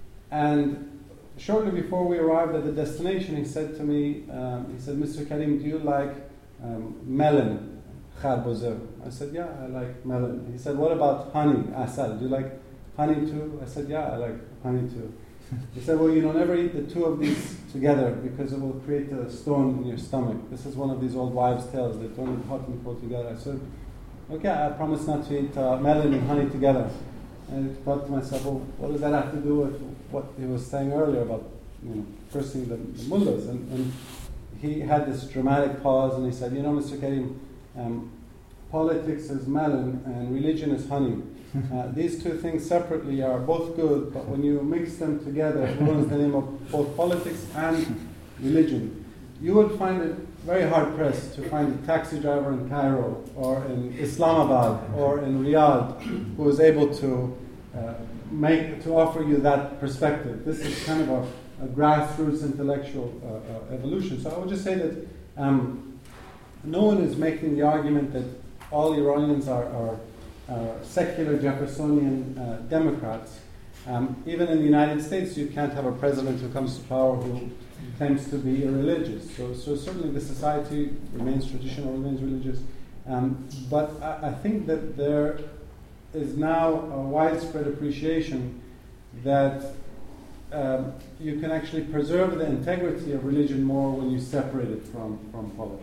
and shortly before we arrived at the destination, he said to me, um, he said, Mister Karim, do you like um, melon, kharboze? I said, yeah, I like melon. He said, what about honey, asal? Do you like honey too? I said, yeah, I like honey too. He said, well, you know, never eat the two of these together because it will create a stone in your stomach. This is one of these old wives' tales. They don't eat hot and cold together. I said, okay, I promise not to eat uh, melon and honey together. And I thought to myself, well, what does that have to do with what he was saying earlier about, you know, cursing the, the mullahs? And, and he had this dramatic pause, and he said, you know, Mister Karim, um, politics is melon and religion is honey. Uh, these two things separately are both good, but when you mix them together, it ruins the name of both politics and religion. You would find it very hard pressed to find a taxi driver in Cairo or in Islamabad or in Riyadh who is able to uh, make to offer you that perspective. This is kind of a, a grassroots intellectual uh, uh, evolution. So I would just say that um, no one is making the argument that all Iranians are, are uh, secular Jeffersonian uh, Democrats. Um, even in the United States, you can't have a president who comes to power who claims to be irreligious. So, so certainly the society remains traditional, remains religious. Um, but I, I think that there is now a widespread appreciation that um, you can actually preserve the integrity of religion more when you separate it from, from politics.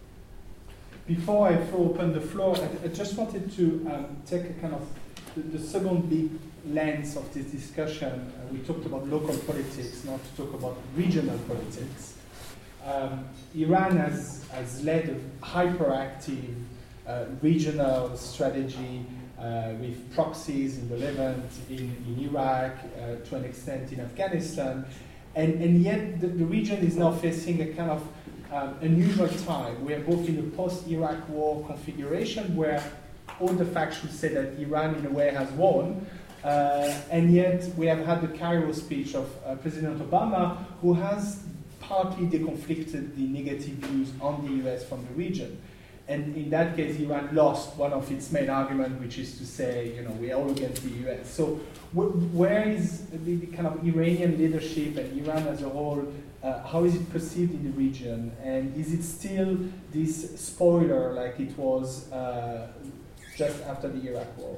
Before I throw open the floor, I, I just wanted to um, take a kind of the, the second big lens of this discussion. Uh, we talked about local politics, not to talk about regional politics. Um, Iran has, has led a hyperactive uh, regional strategy uh, with proxies in the Levant, in, in Iraq, uh, to an extent in Afghanistan, and, and yet the, the region is now facing a kind of um, unusual time. We are both in a post-Iraq war configuration where all the facts should say that Iran in a way has won, Uh, and yet we have had the Cairo speech of uh, President Obama, who has partly deconflicted the negative views on the U S from the region. And in that case, Iran lost one of its main arguments, which is to say, you know, we are all against the U S. So wh- where is the, the kind of Iranian leadership and Iran as a whole, uh, how is it perceived in the region? And is it still this spoiler like it was uh, just after the Iraq war?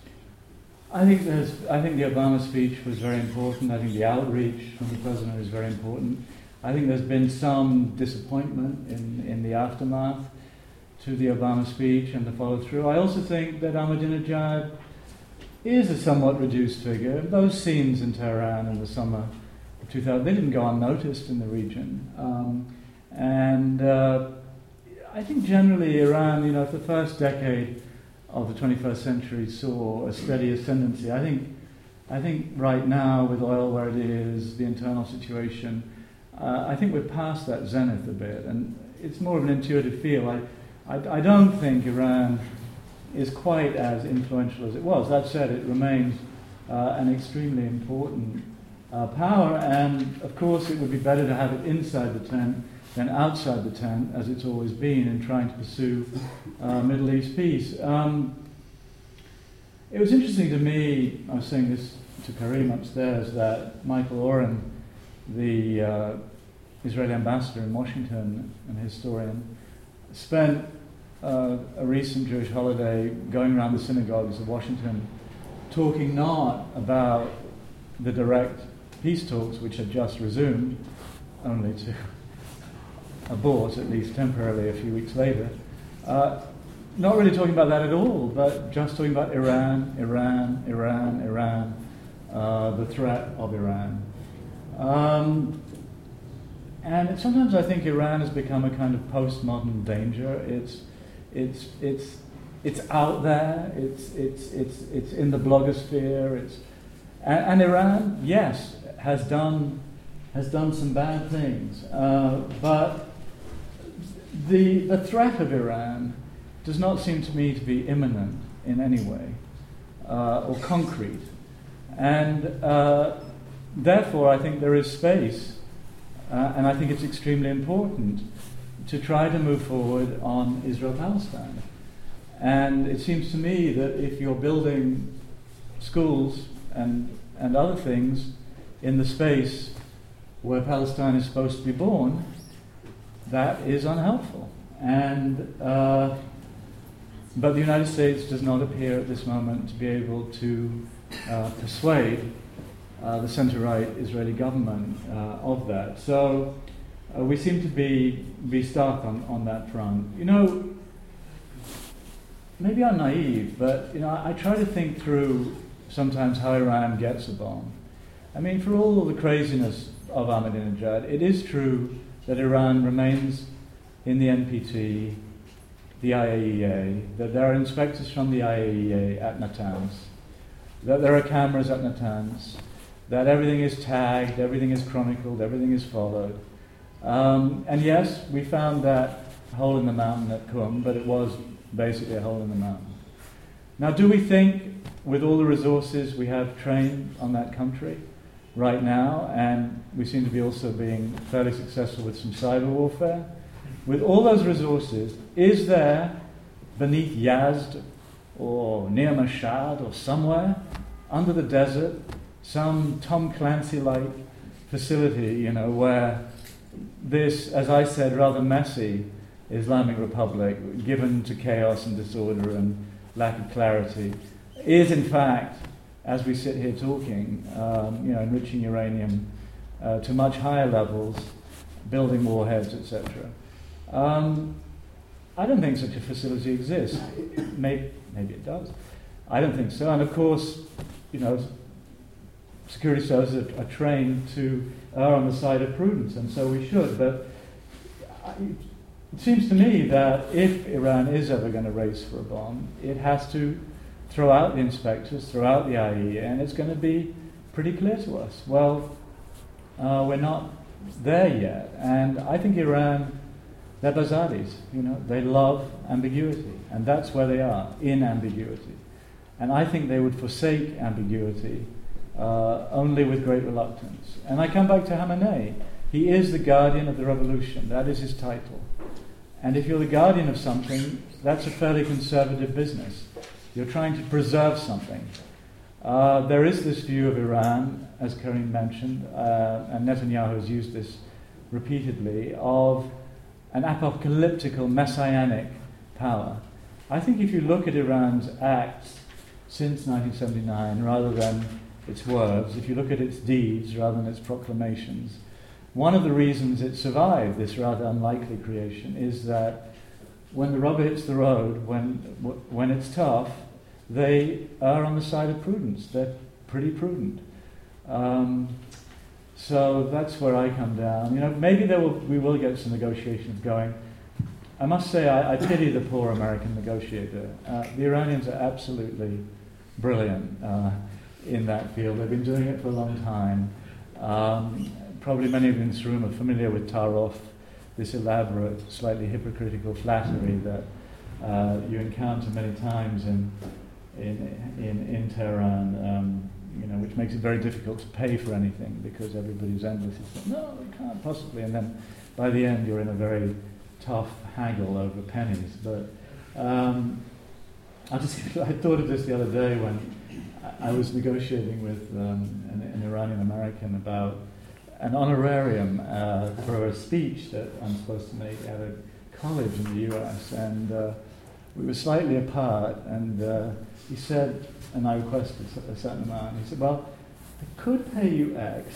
I think there's. I think the Obama speech was very important. I think the outreach from the president is very important. I think there's been some disappointment in, in the aftermath to the Obama speech and the follow-through. I also think that Ahmadinejad is a somewhat reduced figure. Those scenes in Tehran in the summer of two thousand, they didn't go unnoticed in the region. Um, and uh, I think generally Iran, you know, for the first decade of the twenty-first century saw a steady ascendancy. I think, I think right now with oil where it is, the internal situation, uh, I think we're past that zenith a bit, and it's more of an intuitive feel. I, I, I don't think Iran is quite as influential as it was. That said, it remains uh, an extremely important uh, power, and of course it would be better to have it inside the tent than outside the tent, as it's always been in trying to pursue uh, Middle East peace. Um, it was interesting to me, I was saying this to Karim upstairs, that Michael Oren, the uh, Israeli ambassador in Washington, an historian, spent uh, a recent Jewish holiday going around the synagogues of Washington talking not about the direct peace talks which had just resumed, only to abort, at least temporarily, a few weeks later. Uh, not really talking about that at all, but just talking about Iran, Iran, Iran, Iran, uh, the threat of Iran. Um, and sometimes I think Iran has become a kind of postmodern danger. It's, it's, it's, it's out there. It's, it's, it's, it's in the blogosphere. It's, and, and Iran, yes, has done, has done some bad things, uh, but The, the threat of Iran does not seem to me to be imminent in any way uh, or concrete. And uh, therefore, I think there is space, uh, and I think it's extremely important to try to move forward on Israel-Palestine. And it seems to me that if you're building schools and, and other things in the space where Palestine is supposed to be born, that is unhelpful. And uh, but the United States does not appear at this moment to be able to uh, persuade uh, the center-right Israeli government uh, of that. So uh, we seem to be be stuck on, on that front. You know, maybe I'm naive, but you know, I, I try to think through sometimes how Iran gets a bomb. I mean, for all the craziness of Ahmadinejad, it is true that Iran remains in the N P T, the I A E A, that there are inspectors from the I A E A at Natanz, that there are cameras at Natanz, that everything is tagged, everything is chronicled, everything is followed. Um, and yes, we found that hole in the mountain at Qum, but it was basically a hole in the mountain. Now, do we think, with all the resources we have trained on that country right now, and we seem to be also being fairly successful with some cyber warfare, with all those resources, is there, beneath Yazd or near Mashhad or somewhere, under the desert, some Tom Clancy-like facility, you know, where this, as I said, rather messy Islamic Republic, given to chaos and disorder and lack of clarity, is in fact, as we sit here talking, um, you know, enriching uranium uh, to much higher levels, building warheads, et cetera. Um, I don't think such a facility exists. Maybe, maybe it does. I don't think so. And of course, you know, security services are, are trained to err on the side of prudence, and so we should. But I, it seems to me that if Iran is ever going to race for a bomb, it has to throw out the inspectors, throw out the I A E A, and it's going to be pretty clear to us. Well, uh, we're not there yet, and I think Iran, they're Bazaris, you know, they love ambiguity, and that's where they are, in ambiguity. And I think they would forsake ambiguity uh, only with great reluctance. And I come back to Khamenei. He is the guardian of the revolution. That is his title. And if you're the guardian of something, that's a fairly conservative business. You're trying to preserve something. Uh, there is this view of Iran, as Karim mentioned, uh, and Netanyahu has used this repeatedly, of an apocalyptical, messianic power. I think if you look at Iran's acts since nineteen seventy-nine, rather than its words, if you look at its deeds rather than its proclamations, one of the reasons it survived this rather unlikely creation is that when the rubber hits the road, when when it's tough, they are on the side of prudence. They're pretty prudent. Um, so that's where I come down. You know, maybe there will, we will get some negotiations going. I must say, I, I pity the poor American negotiator. Uh, the Iranians are absolutely brilliant uh, in that field. They've been doing it for a long time. Um, probably many of you in this room are familiar with Tarof, this elaborate, slightly hypocritical flattery that uh, you encounter many times in in in, in Tehran, um, you know, which makes it very difficult to pay for anything because everybody's endlessly saying, no, we can't possibly, and then by the end you're in a very tough haggle over pennies. But um, I just I thought of this the other day when I, I was negotiating with um, an, an Iranian American about an honorarium uh, for a speech that I'm supposed to make at a college in the U S, and uh, we were slightly apart, and uh, he said, and I requested a certain amount, he said, well, I could pay you X,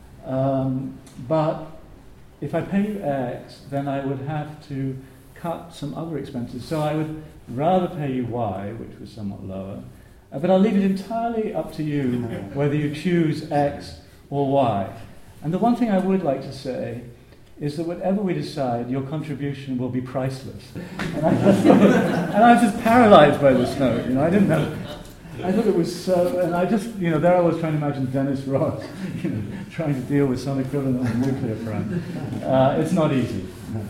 um, but if I pay you X, then I would have to cut some other expenses, so I would rather pay you Y, which was somewhat lower, uh, but I'll leave it entirely up to you whether you choose X or Y. And the one thing I would like to say is that whatever we decide, your contribution will be priceless. And I, just, and I was just paralyzed by this note. You know, I didn't know. I thought it was so, and I just, you know, there I was trying to imagine Dennis Ross, you know, trying to deal with some equivalent on the nuclear front. Uh, it's not easy.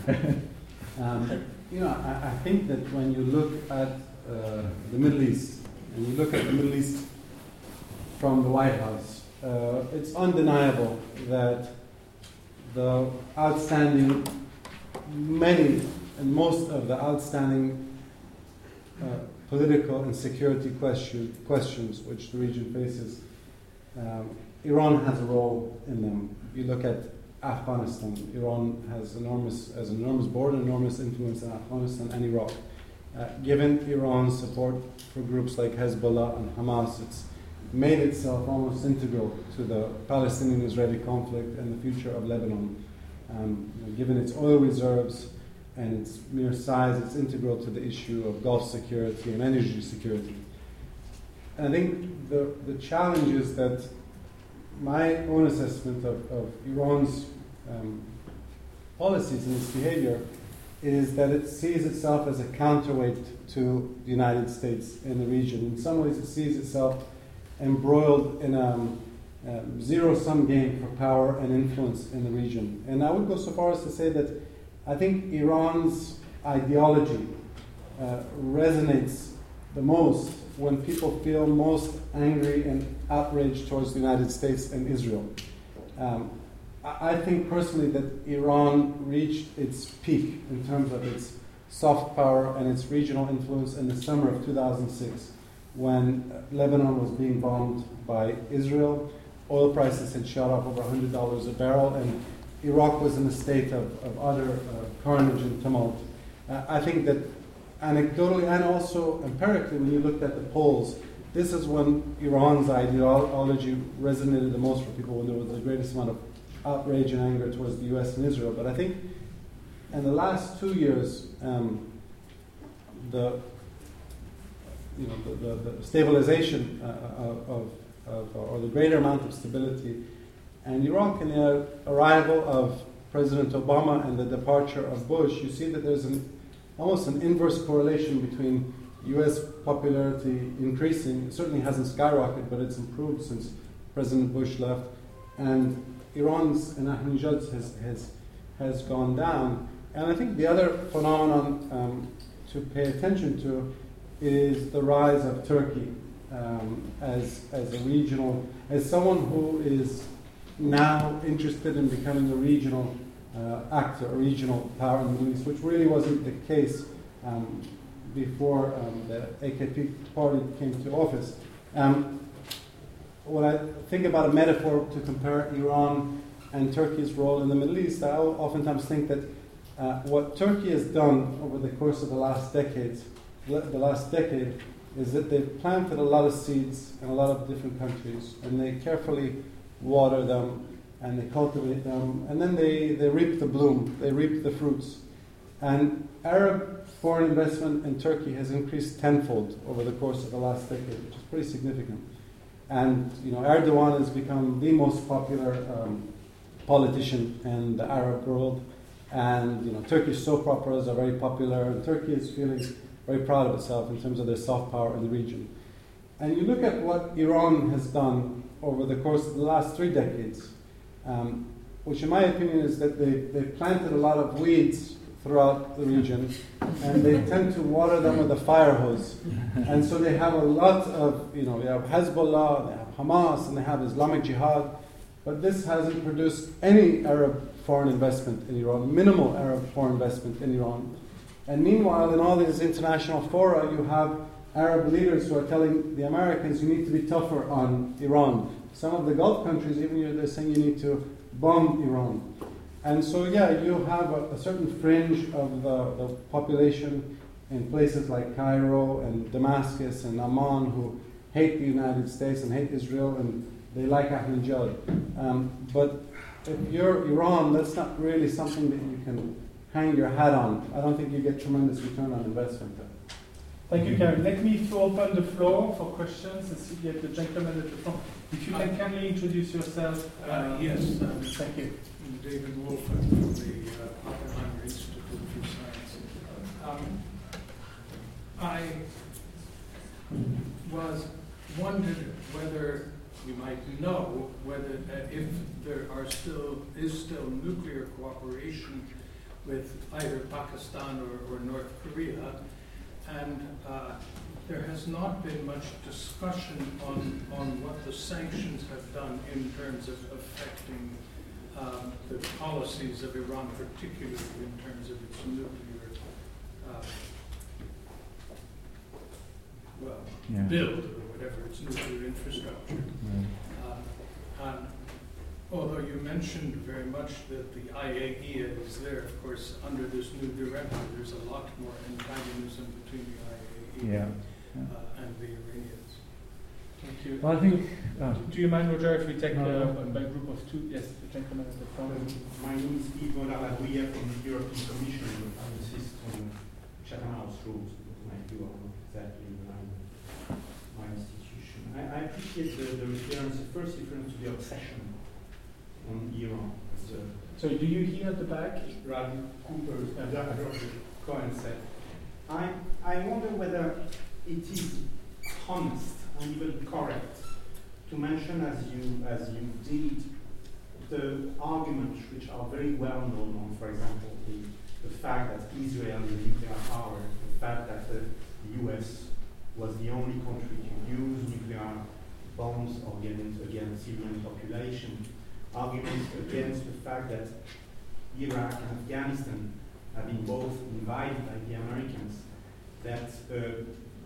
um, you know, I, I think that when you look at uh, the Middle East, and you look at the Middle East from the White House, Uh, it's undeniable that the outstanding, many and most of the outstanding uh, political and security question, questions which the region faces, um, Iran has a role in them. You look at Afghanistan, Iran has enormous, has enormous border, enormous influence in Afghanistan and Iraq. Uh, given Iran's support for groups like Hezbollah and Hamas, it's made itself almost integral to the Palestinian-Israeli conflict and the future of Lebanon. Um, you know, given its oil reserves and its mere size, it's integral to the issue of Gulf security and energy security. And I think the, the challenge is that my own assessment of, of Iran's um, policies and its behavior is that it sees itself as a counterweight to the United States in the region. In some ways, it sees itself embroiled in a, um, zero-sum game for power and influence in the region. And I would go so far as to say that I think Iran's ideology uh, resonates the most when people feel most angry and outraged towards the United States and Israel. Um, I, I think personally that Iran reached its peak in terms of its soft power and its regional influence in the summer of two thousand six, when Lebanon was being bombed by Israel. Oil prices had shot up over one hundred dollars a barrel, and Iraq was in a state of, of utter uh, carnage and tumult. Uh, I think that anecdotally and also empirically, when you looked at the polls, this is when Iran's ideology resonated the most for people, when there was the greatest amount of outrage and anger towards the U S and Israel. But I think in the last two years, um, the you know the, the, the stabilization uh, of, of or the greater amount of stability in Iraq and the arrival of President Obama and the departure of Bush, you see that there's an almost an inverse correlation between U S popularity increasing. It certainly hasn't skyrocketed, but it's improved since President Bush left, and Iran's and Ahmadinejad's has, has has gone down. And I think the other phenomenon um, to pay attention to is the rise of Turkey um, as as a regional, as someone who is now interested in becoming a regional uh, actor, a regional power in the Middle East, which really wasn't the case um, before um, the A K P party came to office. Um, when I think about a metaphor to compare Iran and Turkey's role in the Middle East, I oftentimes think that uh, what Turkey has done over the course of the last decades, the last decade, is that they've planted a lot of seeds in a lot of different countries, and they carefully water them, and they cultivate them, and then they, they reap the bloom, they reap the fruits. And Arab foreign investment in Turkey has increased tenfold over the course of the last decade, which is pretty significant. And you know, Erdogan has become the most popular um, politician in the Arab world, and you know, Turkish soap operas are very popular, and Turkey is feeling very proud of itself in terms of their soft power in the region. And you look at what Iran has done over the course of the last three decades, um, which in my opinion is that they, they've planted a lot of weeds throughout the region, and they tend to water them with a fire hose. And so they have a lot of, you know, they have Hezbollah, they have Hamas, and they have Islamic Jihad, but this hasn't produced any Arab foreign investment in Iran, minimal Arab foreign investment in Iran. And meanwhile, in all these international fora, you have Arab leaders who are telling the Americans, you need to be tougher on Iran. Some of the Gulf countries, even they're saying you need to bomb Iran. And so, yeah, you have a, a certain fringe of the, the population in places like Cairo and Damascus and Amman who hate the United States and hate Israel, and they like Ahmadinejad. Um, but if you're Iran, that's not really something that you can hang your hat on. I don't think you get tremendous return on investment there. Thank you, Karen. Let me open the floor for questions. I see the gentleman at the front. If you can kindly introduce yourself. Uh, uh, yes. Um, thank you. I'm David Wolf from the uh, Oppenheimer Institute for Science. Um, I was wondering whether you might know whether uh, if there are still is still nuclear cooperation with either Pakistan or, or North Korea, and uh, there has not been much discussion on, on what the sanctions have done in terms of affecting um, the policies of Iran, particularly in terms of its nuclear uh, well, yeah. build, or whatever, its nuclear infrastructure. Right. Uh, and although you mentioned very much that the I A E A is there, of course, under this new directive, there's a lot more antagonism between the I A E A Yeah. uh, and the Iranians. Thank you. Well, I think. Uh, Do you mind, Roger, if we take No, uh, no. by group of two? Yes, the gentleman at the front. My name is Ivo Laradouia from the European Commission. I insist on Chatham House rules, because my view are not exactly in line with my institution. I, I appreciate the, the reference, the first reference to the obsession on Iran. So, So do you hear at the back? Radley Cooper, Yeah. uh, Roger Cohen said. I, I wonder whether it is honest and even correct to mention, as you as you did, the arguments which are very well known on, for example, the, the fact that Israel is a nuclear power, the fact that the, the U S was the only country to use nuclear bombs against, against Syrian population, arguments against the fact that Iraq and Afghanistan have been both invaded by the Americans, that uh,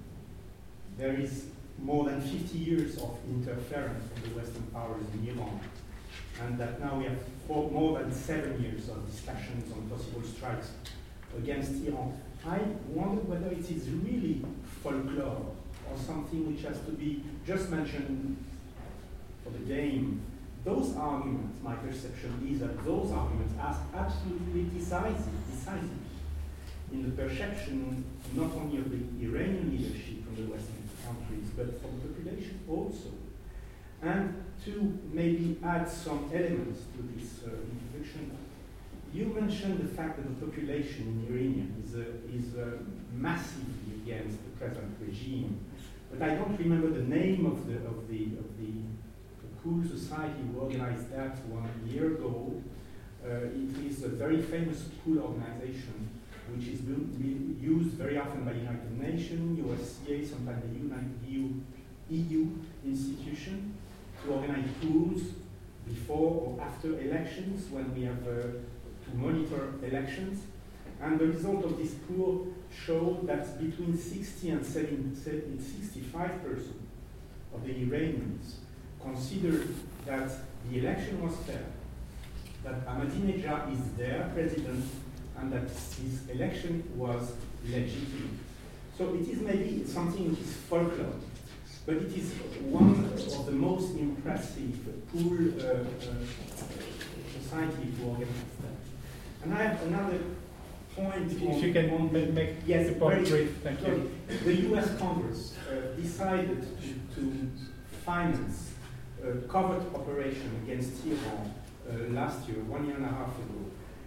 there is more than fifty years of interference from the Western powers in Iran, and that now we have four, more than seven years of discussions on possible strikes against Iran. I wonder whether it is really folklore or something which has to be just mentioned for the game. Those arguments, my perception is that those arguments are absolutely decisive, decisive in the perception not only of the Iranian leadership from the Western countries, but from the population also. And to maybe add some elements to this uh, introduction, you mentioned the fact that the population in Iranian is, uh, is uh, massively against the present regime. But I don't remember the name of the of the of the, the Cool Society who organized that one year ago. Uh, it is a very famous cool organization which is being used very often by United Nations, U S C A, sometimes the E U, E U institution to organize pools before or after elections when we have uh, to monitor elections. And the result of this pool showed that between sixty and sixty-five percent of the Iranians considered that the election was fair, that Ahmadinejad is their president, and that his election was legitimate. So it is maybe something which is folklore, but it is one of the most impressive pool uh, uh, society to organize that. And I have another point. If, on, if you can on, make, make yes, the point very, brief, thank so you. The U S Congress uh, decided to, to finance a covert operation against Iran uh, last year, one year and a half ago.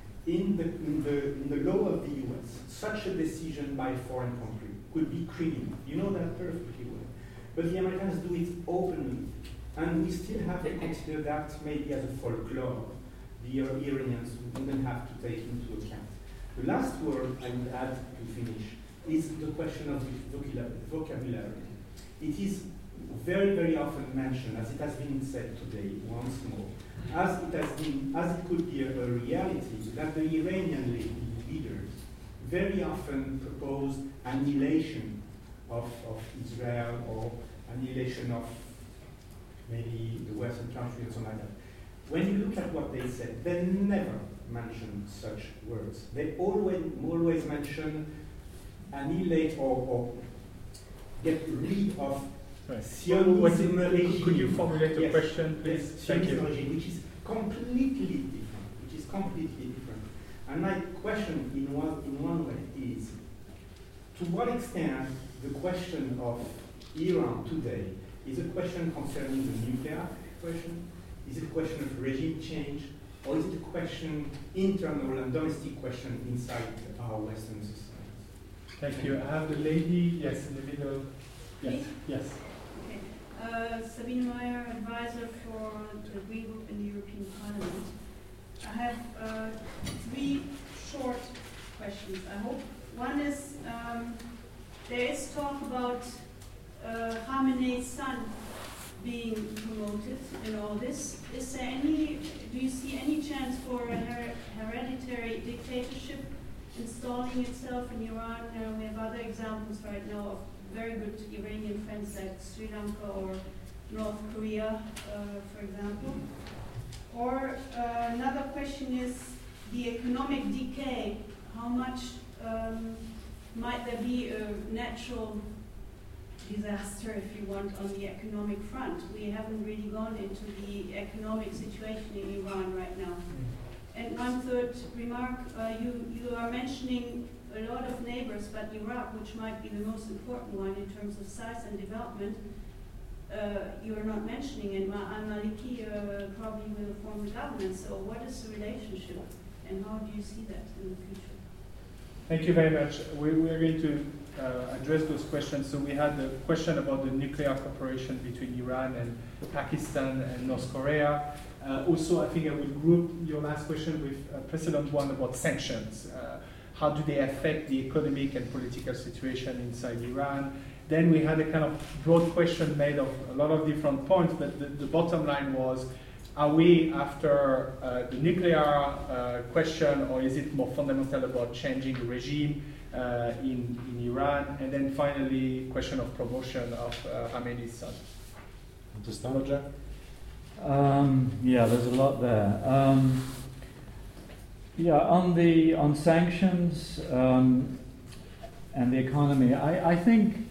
In the, in, the, in the law of the U S, such a decision by a foreign country could be criminal. You know that perfectly well. But the Americans do it openly. And we still have to consider that maybe as a folklore. The Iranians wouldn't have to take into account. The last word I would add to finish is the question of vocabulary. It is very, very often mentioned, as it has been said today once more, as it has been, as it could be a, a reality, that the Iranian leaders very often propose annihilation of, of Israel or annihilation of maybe the Western country and something like that. When you look at what they said, they never mention such words. They always always mention annihilate or, or get rid of Sionism regime. Could you formulate the yes, question, please? Yes, Thank Sionism you. regime, which is completely different. Which is completely different. And my question, in one in one way, is to what extent the question of Iran today is a question concerning the nuclear question? Is it a question of regime change? Or is it a question, internal and domestic question inside our Western society? Thank you. I have the lady, yes, in the middle. Yes, Me? yes. Okay. Uh, Sabine Meyer, advisor for the Green Group in the European Parliament. I have uh, three short questions, I hope. One is, um, there is talk about uh, Khamenei's son being promoted in all this. Is there any, do you see any chance for a her hereditary dictatorship installing itself in Iran? Uh, we have other examples right now of very good Iranian friends like Sri Lanka or North Korea, uh, for example. Or uh, another question is the economic decay. How much um, might there be a natural disaster, if you want, on the economic front? We haven't really gone into the economic situation in Iran right now. And one third remark, uh, you, you are mentioning a lot of neighbors, but Iraq, which might be the most important one in terms of size and development, uh, you are not mentioning, and al-Maliki uh, probably will form the government. So what is the relationship, and how do you see that in the future? Thank you very much. We, we're going to uh, address those questions. So we had the question about the nuclear cooperation between Iran and Pakistan and North Korea. Uh, also, I think I will group your last question with a precedent one about sanctions. Uh, how do they affect the economic and political situation inside Iran? Then we had a kind of broad question made of a lot of different points, but the, the bottom line was, are we after uh, the nuclear uh, question, or is it more fundamental about changing the regime uh, in, in Iran? And then finally, question of promotion of uh, Khamenei's son. To start, Jack? Um, yeah, there's a lot there. Um, yeah, on the on sanctions um, and the economy, I, I think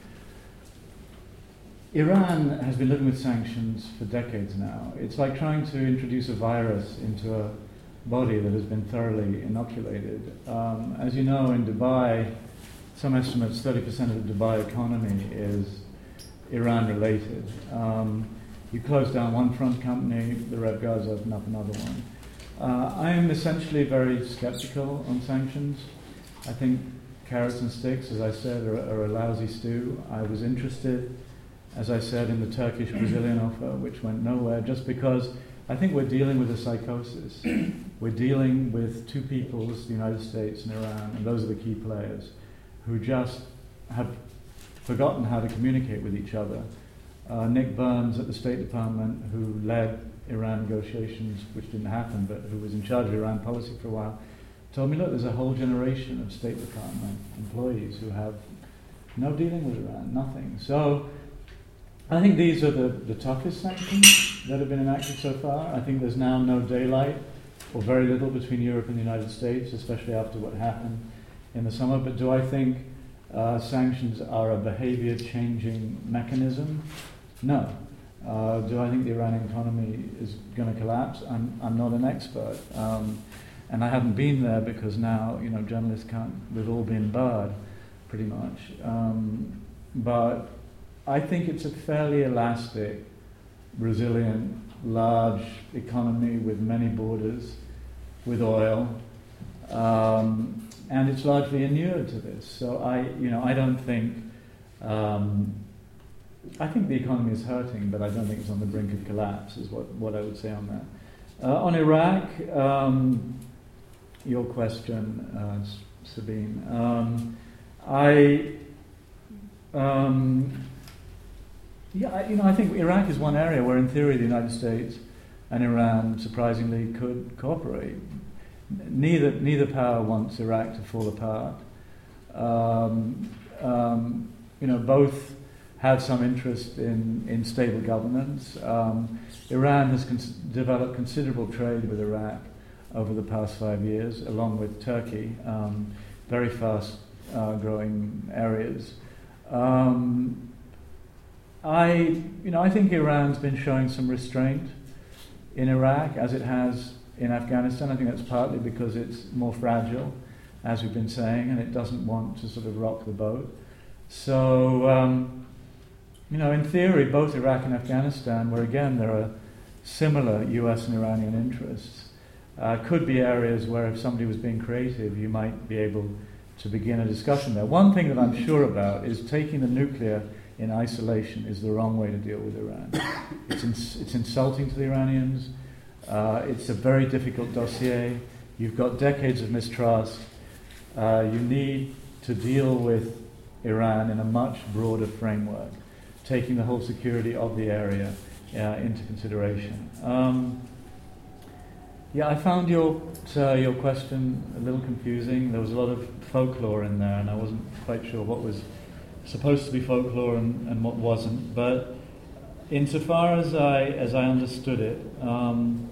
Iran has been living with sanctions for decades now. It's like trying to introduce a virus into a body that has been thoroughly inoculated. Um, as you know, in Dubai, some estimates thirty percent of the Dubai economy is Iran-related. Um, you close down one front company, the Red Guards open up another one. Uh, I am essentially very skeptical on sanctions. I think carrots and sticks, as I said, are, are a lousy stew. I was interested, as I said, in the Turkish-Brazilian offer, which went nowhere, just because I think we're dealing with a psychosis. We're dealing with two peoples, the United States and Iran, and those are the key players, who just have forgotten how to communicate with each other. Uh, Nick Burns at the State Department, who led Iran negotiations, which didn't happen, but who was in charge of Iran policy for a while, told me, look, there's a whole generation of State Department employees who have no dealing with Iran, nothing. So I think these are the, the toughest sanctions that have been enacted so far. I think there's now no daylight, or very little, between Europe and the United States, especially after what happened in the summer. But do I think uh, sanctions are a behavior-changing mechanism? No. Uh, do I think the Iranian economy is going to collapse? I'm, I'm not an expert. Um, and I haven't been there because now, you know, journalists can't, we've all been barred, pretty much. Um, but I think it's a fairly elastic, resilient, large economy with many borders, with oil, um, and it's largely inured to this. So I, you know, I don't think, um, I think the economy is hurting, but I don't think it's on the brink of collapse, is what, what I would say on that. Uh, on Iraq, um, your question, uh, Sabine, um, I, um, yeah, I, you know, I think Iraq is one area where, in theory, the United States and Iran, surprisingly, could cooperate. Neither neither power wants Iraq to fall apart. Um, um, you know, both have some interest in, in stable governance. Um, Iran has cons- developed considerable trade with Iraq over the past five years, along with Turkey, um, very fast uh, growing areas. Um, I, you know, I think Iran's been showing some restraint in Iraq, as it has in Afghanistan. I think that's partly because it's more fragile, as we've been saying, and it doesn't want to sort of rock the boat. So, um, you know, in theory, both Iraq and Afghanistan, where again there are similar U S and Iranian interests, uh, could be areas where, if somebody was being creative, you might be able to begin a discussion there. One thing that I'm sure about is taking the nuclear in isolation is the wrong way to deal with Iran. It's, ins- it's insulting to the Iranians. Uh, it's a very difficult dossier. You've got decades of mistrust. Uh, you need to deal with Iran in a much broader framework, taking the whole security of the area uh, into consideration. Um, yeah, I found your uh, your question a little confusing. There was a lot of folklore in there, and I wasn't quite sure what was supposed to be folklore and, and what wasn't. But insofar as I as I understood it, um,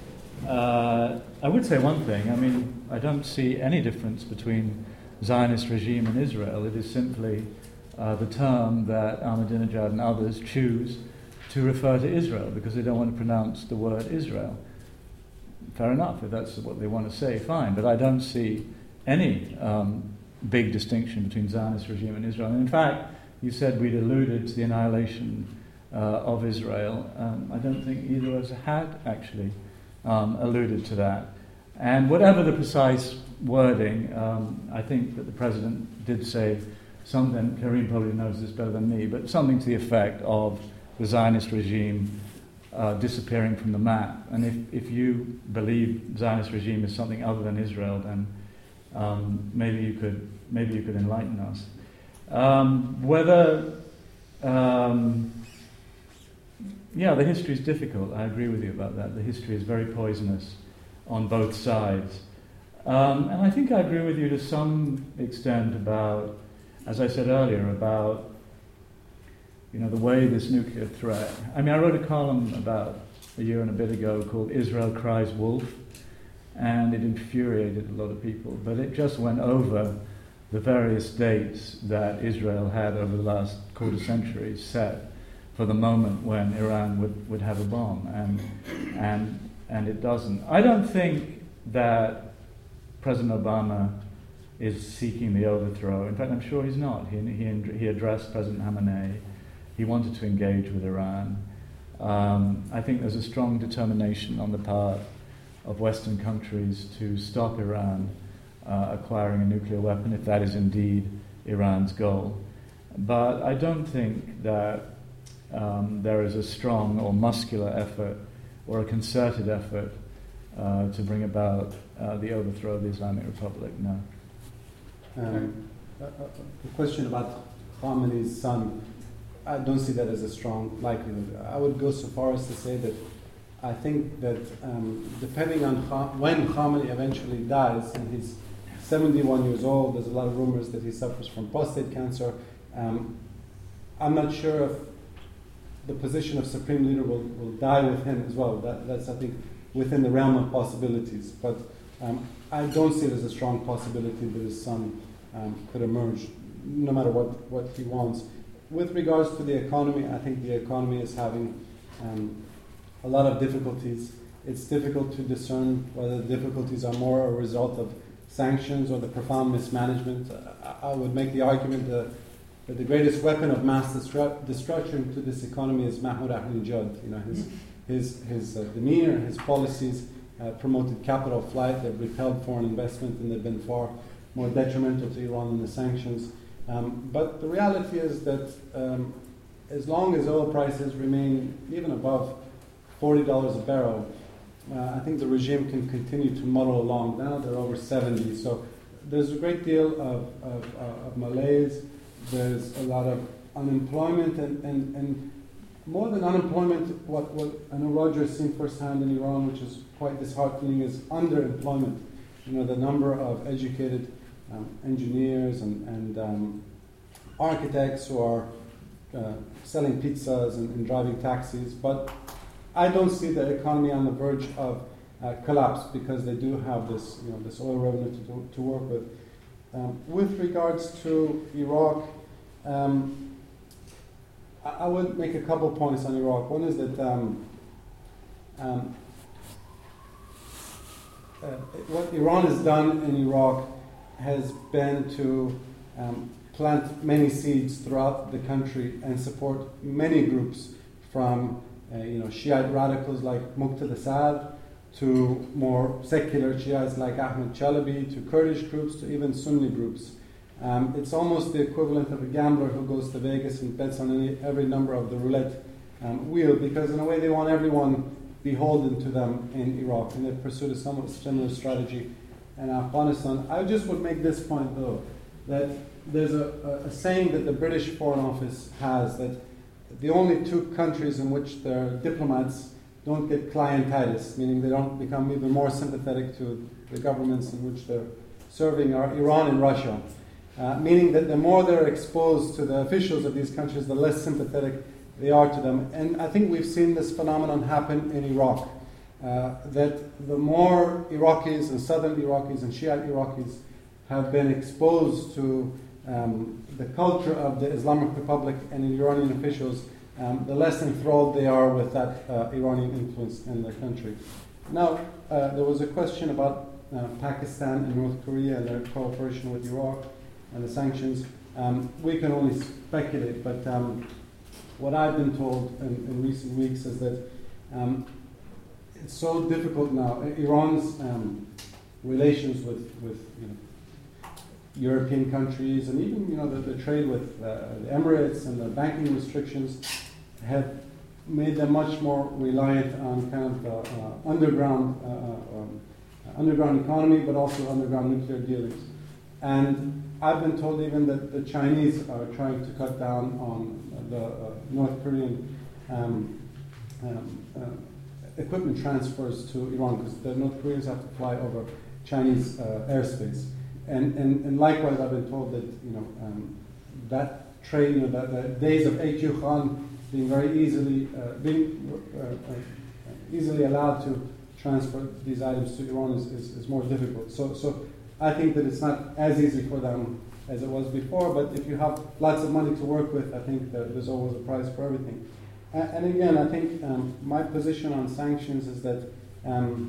uh, I would say one thing. I mean, I don't see any difference between Zionist regime and Israel. It is simply uh, the term that Ahmadinejad and others choose to refer to Israel because they don't want to pronounce the word Israel. Fair enough, if that's what they want to say, fine. But I don't see any um, big distinction between Zionist regime and Israel. And in fact, you said we'd alluded to the annihilation uh, of Israel. Um, I don't think either of us had actually um, alluded to that. And whatever the precise wording, um, I think that the President did say something, Karim probably knows this better than me, but something to the effect of the Zionist regime uh, disappearing from the map. And if, if you believe Zionist regime is something other than Israel, then um, maybe you could maybe you could enlighten us. Um, whether um, yeah, the history is difficult. I agree with you about that. The history is very poisonous on both sides. Um, and I think I agree with you to some extent about, as I said earlier, about you know the way this nuclear threat. I mean, I wrote a column about a year and a bit ago called "Israel Cries Wolf," and it infuriated a lot of people. But it just went over the various dates that Israel had over the last quarter century set for the moment when Iran would, would have a bomb, and and and it doesn't. I don't think that President Obama is seeking the overthrow. In fact, I'm sure he's not. He he, he addressed President Khamenei. He wanted to engage with Iran. Um, I think there's a strong determination on the part of Western countries to stop Iran uh, acquiring a nuclear weapon, if that is indeed Iran's goal. But I don't think that um, there is a strong or muscular effort or a concerted effort uh, to bring about uh, the overthrow of the Islamic Republic, no. Um, a, a, a question about Khamenei's son, I don't see that as a strong likelihood. I would go so far as to say that I think that um, depending on Kha- when Khamenei eventually dies, and he's seventy-one years old, there's a lot of rumors that he suffers from prostate cancer. Um, I'm not sure if the position of Supreme Leader will, will die with him as well. That, that's, I think, within the realm of possibilities. But um, I don't see it as a strong possibility that his son um, could emerge, no matter what, what he wants. With regards to the economy, I think the economy is having um, a lot of difficulties. It's difficult to discern whether the difficulties are more a result of sanctions or the profound mismanagement. I, I would make the argument that, that the greatest weapon of mass destru- destruction to this economy is Mahmoud Ahmadinejad. You know, his his his uh, demeanor, his policies uh, promoted capital flight. They've repelled foreign investment, and they've been far more detrimental to Iran than the sanctions. Um, but the reality is that um, as long as oil prices remain even above forty dollars a barrel, uh, I think the regime can continue to muddle along. Now they're over seventy, so there's a great deal of, of, uh, of malaise. There's a lot of unemployment, and, and, and more than unemployment, what, what I know Roger has seen firsthand in Iran, which is quite disheartening, is underemployment. You know, the number of educated Um, engineers and, and um, architects who are uh, selling pizzas and, and driving taxis, but I don't see the economy on the verge of uh, collapse because they do have this, you know, this oil revenue to, to work with. Um, with regards to Iraq, um, I, I would make a couple points on Iraq. One is that um, um, uh, what Iran has done in Iraq has been to um, plant many seeds throughout the country and support many groups, from uh, you know Shiite radicals like Muqtada Saad to more secular Shiites like Ahmed Chalabi, to Kurdish groups, to even Sunni groups. Um, it's almost the equivalent of a gambler who goes to Vegas and bets on any, every number of the roulette um, wheel, because in a way they want everyone beholden to them in Iraq, and they've pursued a somewhat similar strategy in Afghanistan. I just would make this point, though, that there's a, a, a saying that the British Foreign Office has, that the only two countries in which their diplomats don't get clientitis, meaning they don't become even more sympathetic to the governments in which they're serving, are Iran and Russia. Uh, meaning that the more they're exposed to the officials of these countries, the less sympathetic they are to them. And I think we've seen this phenomenon happen in Iraq. Uh, that the more Iraqis and southern Iraqis and Shiite Iraqis have been exposed to um, the culture of the Islamic Republic and Iranian officials, um, the less enthralled they are with that uh, Iranian influence in their country. Now, uh, there was a question about uh, Pakistan and North Korea and their cooperation with Iraq and the sanctions. Um, we can only speculate, but um, what I've been told in, in recent weeks is that um, it's so difficult now. Iran's um, relations with, with you know, European countries, and even you know the, the trade with uh, the Emirates and the banking restrictions have made them much more reliant on kind of the uh, underground uh, um, underground economy, but also underground nuclear dealings. And I've been told even that the Chinese are trying to cut down on the uh, North Korean um, um, uh, equipment transfers to Iran, because the North Koreans have to fly over Chinese uh, airspace. And, and and likewise, I've been told that you know um, that trade, you know, that the days of A Q Khan being very easily uh, being uh, uh, easily allowed to transfer these items to Iran is, is, is more difficult. So so I think that it's not as easy for them as it was before. But if you have lots of money to work with, I think that there's always a price for everything. And, and again, I think um, my position on sanctions is that um,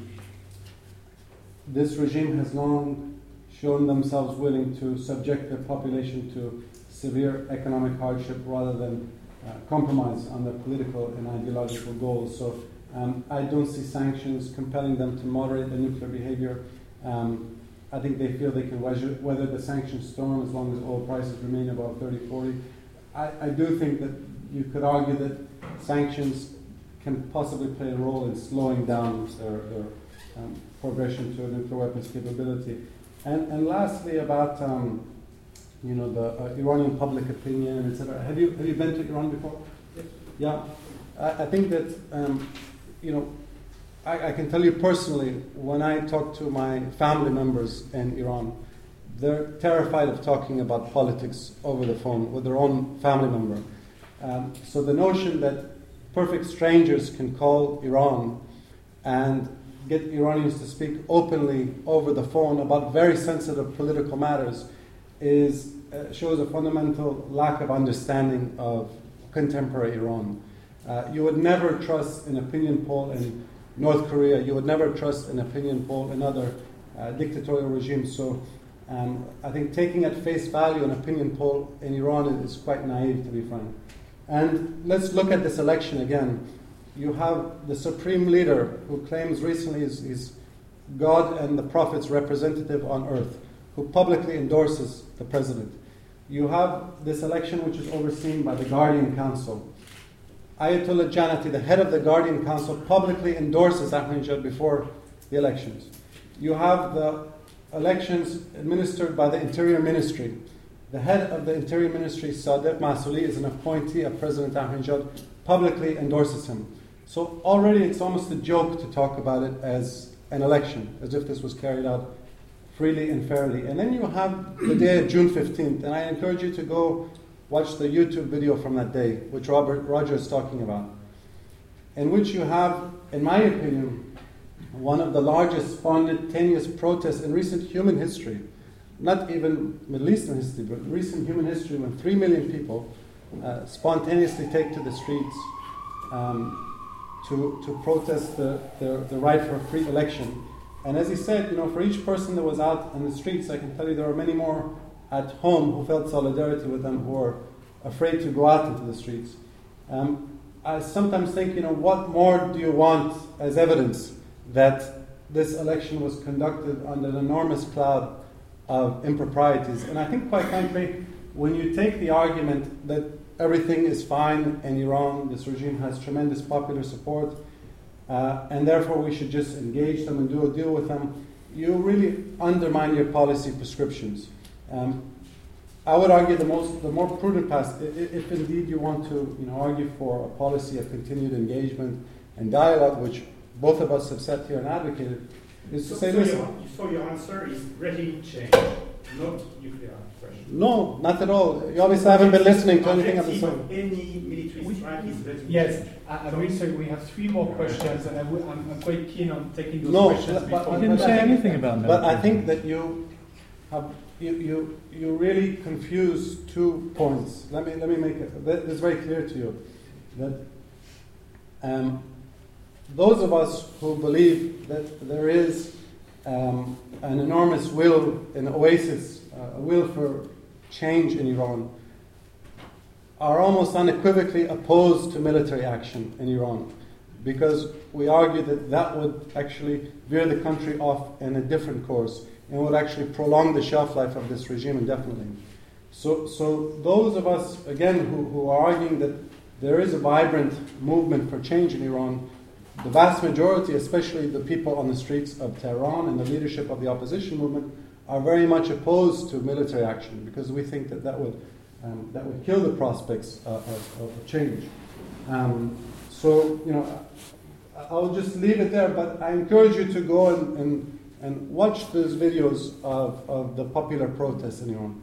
this regime has long shown themselves willing to subject their population to severe economic hardship rather than uh, compromise on their political and ideological goals. So um, I don't see sanctions compelling them to moderate their nuclear behavior. Um, I think they feel they can weather, weather the sanction storm as long as oil prices remain above thirty, forty. I, I do think that you could argue that sanctions can possibly play a role in slowing down their, their um, progression to a nuclear weapons capability. And, and lastly, about um, you know the uh, Iranian public opinion, et cetera. Have you have you been to Iran before? Yes. Yeah, I, I think that um, you know I, I can tell you personally, when I talk to my family members in Iran, they're terrified of talking about politics over the phone with their own family member. Um, so the notion that perfect strangers can call Iran and get Iranians to speak openly over the phone about very sensitive political matters is uh, shows a fundamental lack of understanding of contemporary Iran. Uh, you would never trust an opinion poll in North Korea. You would never trust an opinion poll in other uh, dictatorial regimes. So um, I think taking at face value an opinion poll in Iran is quite naive, to be frank. And let's look at this election again. You have the supreme leader who claims recently is, is God and the Prophet's representative on earth, who publicly endorses the president. You have this election which is overseen by the Guardian Council. Ayatollah Janati, the head of the Guardian Council, publicly endorses Ahmadinejad before the elections. You have the elections administered by the Interior Ministry. The head of the Interior Ministry, Sadiq Masuli, is an appointee of President Ahmadinejad, publicly endorses him. So already it's almost a joke to talk about it as an election, as if this was carried out freely and fairly. And then you have the day of June fifteenth, and I encourage you to go watch the YouTube video from that day, which Robert Roger is talking about, in which you have, in my opinion, one of the largest spontaneous protests in recent human history, not even Middle Eastern history, but recent human history, when three million people uh, spontaneously take to the streets um, to, to protest the, the, the right for a free election. And as he said, you know, for each person that was out in the streets, I can tell you there are many more at home who felt solidarity with them, who are afraid to go out into the streets. Um, I sometimes think, you know, what more do you want as evidence that this election was conducted under an enormous cloud of improprieties? And I think, quite frankly, when you take the argument that everything is fine in Iran, this regime has tremendous popular support, uh, and therefore we should just engage them and do a deal with them, you really undermine your policy prescriptions. Um, I would argue the most, the more prudent path, if, if indeed you want to, you know, argue for a policy of continued engagement and dialogue, which both of us have sat here and advocated, is to so, say, so listen. Your, so your answer is regime change, not nuclear pressure. No, not at all. You obviously haven't been listening to anything I've been saying. Any military strike is regime Yes, change. I, I really sorry, we have three more questions, and I w- I'm, I'm quite keen on taking those No, questions but- before. but- I didn't but say I think- anything about that. But I think that you have you, you you really confuse two points. Let me let me make it that is very clear to you that um, those of us who believe that there is um, an enormous will, an oasis, uh, a will for change in Iran, are almost unequivocally opposed to military action in Iran, because we argue that that would actually veer the country off in a different course. and would actually prolong the shelf life of this regime indefinitely. So, so those of us, again, who, who are arguing that there is a vibrant movement for change in Iran, the vast majority, especially the people on the streets of Tehran and the leadership of the opposition movement, are very much opposed to military action because we think that that would, um, that would kill the prospects uh, of, of change. Um, so, you know, I'll just leave it there, but I encourage you to go and, and, and watch those videos of, of the popular protests in Iran.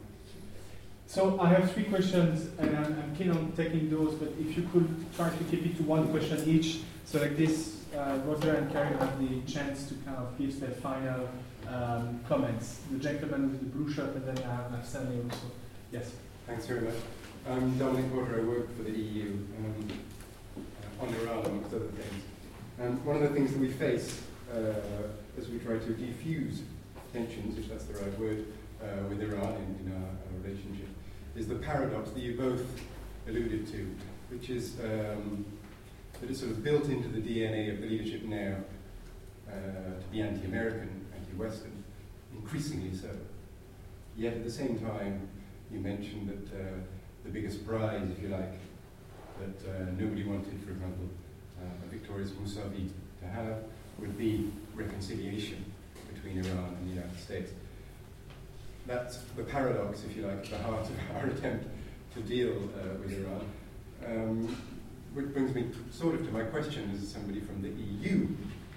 So I have three questions, and I'm, I'm keen on taking those, but if you could try to keep it to one question each, so like this, uh, Roger and Karim have the chance to kind of give their final um, comments. The gentleman with the blue shirt, and then I have Stanley also. Yes. Thanks very much. I'm Dominic Porter. I work for the E U um, uh, on Iran, amongst other things. And one of the things that we face uh, as we try to defuse tensions, if that's the right word, uh, with Iran in, in our, our relationship, is the paradox that you both alluded to, which is um, that it's sort of built into the D N A of the leadership now uh, to be anti-American, anti-Western, increasingly so. Yet at the same time, you mentioned that uh, the biggest prize, if you like, that uh, nobody wanted, for example, uh, a victorious Mousavi to have, would be reconciliation between Iran and the United States. That's the paradox, if you like, at the heart of our attempt to deal uh, with Iran. Um, which brings me to, sort of to my question as somebody from the E U.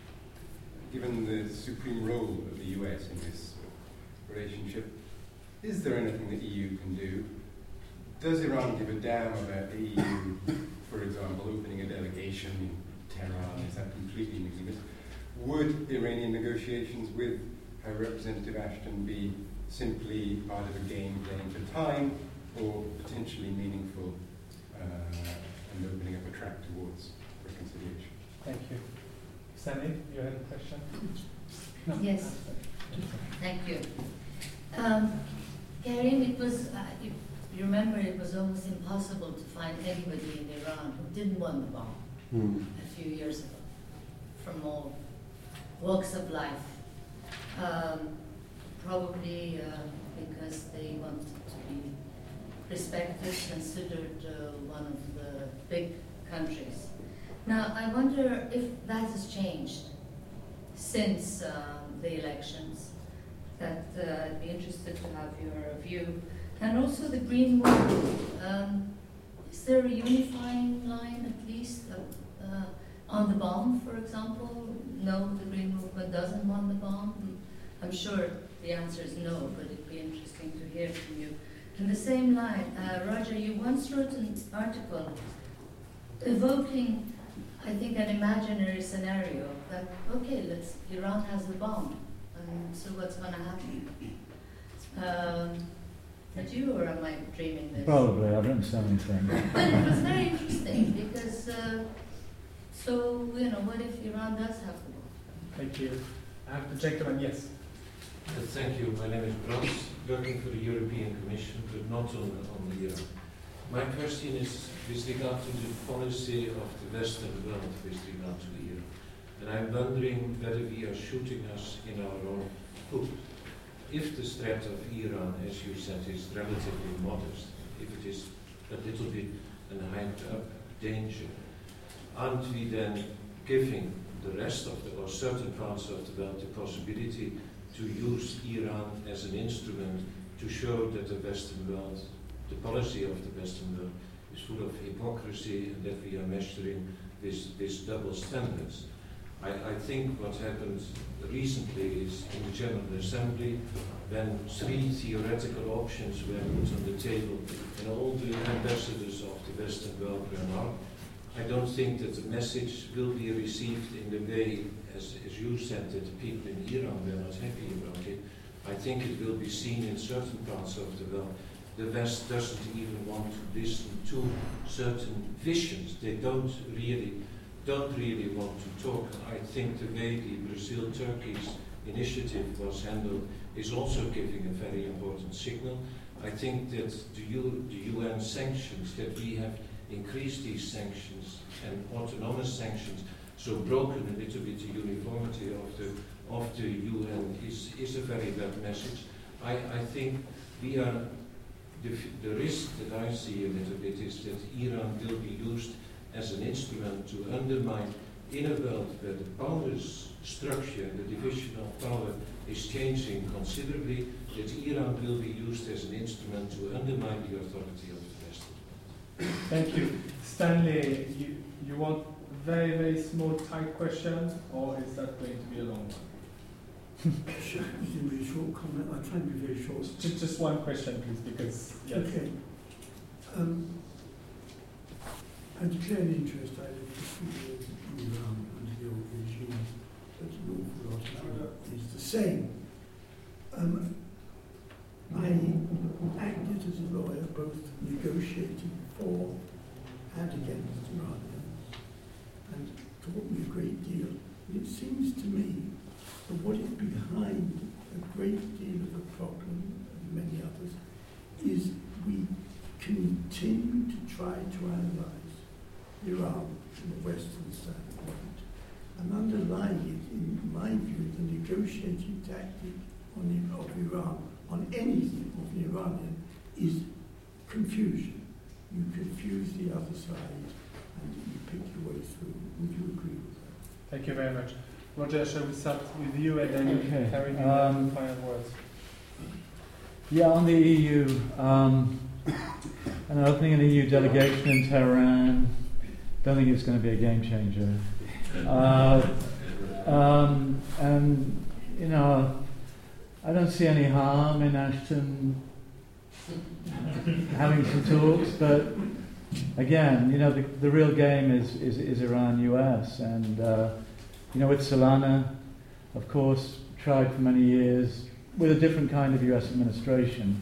Given the supreme role of the U S in this relationship, is there anything the E U can do? Does Iran give a damn about the E U, for example, opening a delegation in Tehran? Is that completely meaningless? Would Iranian negotiations with High Representative Ashton be simply part of a game playing for time, or potentially meaningful uh, and opening up a track towards reconciliation? Thank you. Stanley, you had a question? No. Yes. Thank you. Um, Karim, it was, uh, if you remember, it was almost impossible to find anybody in Iran who didn't want the bomb mm. a few years ago, from all walks of life. Um, probably uh, because they wanted to be respected, considered uh, one of the big countries. Now, I wonder if that has changed since uh, the elections. That uh, I'd be interested to have your view. And also the Green Movement. Um, is there a unifying line, at least, uh, uh, on the bomb, for example? No, the Green Movement doesn't want the bomb. I'm sure the answer is no, but it'd be interesting to hear from you. In the same line, uh, Roger, you once wrote an article evoking, I think, an imaginary scenario that, okay, let's, Iran has the bomb, and so what's going to happen? Um, Did you, or am I dreaming this? Probably, I've written so many things. But it was very interesting because, uh, so, you know, what if Iran does have the bomb? Thank you. I have the gentleman, yes. Uh, thank you. My name is Brans, working for the European Commission, but not on, on the Iran. My question is with regard to the policy of the Western world with regard to Iran. And I'm wondering whether we are shooting us in our own foot. If the threat of Iran, as you said, is relatively modest, if it is a little bit an hyped up danger, aren't we then giving the rest of the, or certain parts of the world, the possibility to use Iran as an instrument to show that the Western world, the policy of the Western world, is full of hypocrisy and that we are measuring this, this double standards? I, I think what happened recently is in the General Assembly, when three theoretical options were put on the table and all the ambassadors of the Western world were out, I don't think that the message will be received in the way, as, as you said, that the people in Iran were not happy about it. I think it will be seen in certain parts of the world. The West doesn't even want to listen to certain visions. They don't really don't really want to talk. I think the way the Brazil-Turkey's initiative was handled is also giving a very important signal. I think that the, U, the U N sanctions, that we have increased these sanctions and autonomous sanctions so broken a little bit the uniformity of the of the U N is, is a very bad message. I, I think we are, the, the risk that I see a little bit is that Iran will be used as an instrument to undermine, in a world where the power structure, the division of power is changing considerably, that Iran will be used as an instrument to undermine the authority of the West. Thank you. Stanley, you, you want a very, very small, tight question, or is that going to be a long one? Just a very short comment. I'll try and be very short. Just, just one question, please, because, yes. Okay. Um, I declare an interest. I lived for three years in Iran under the old regime, but an awful lot of it is the same. Um, I acted as a lawyer, both negotiating for and against Iranians, and taught me a great deal. And it seems to me that what is behind a great deal of the problem, and many others, is we continue to try to analyse Iran from a Western standpoint, and underlying it, in my view, the negotiating tactic on the, of Iran, on anything of the Iranian, is confusion. You confuse the other side, and you pick your way through. Would you agree with that? Thank you very much. Roger, shall we start with you and then okay. carry you um, the final words? Yeah, on the E U, um, and opening an E U delegation in Tehran, don't think it's going to be a game changer. Uh, um, and, you know, I don't see any harm in Ashton having some talks, but again, you know, the, the real game is, is, is Iran U S, and uh, you know, with Solana, of course, tried for many years with a different kind of U S administration.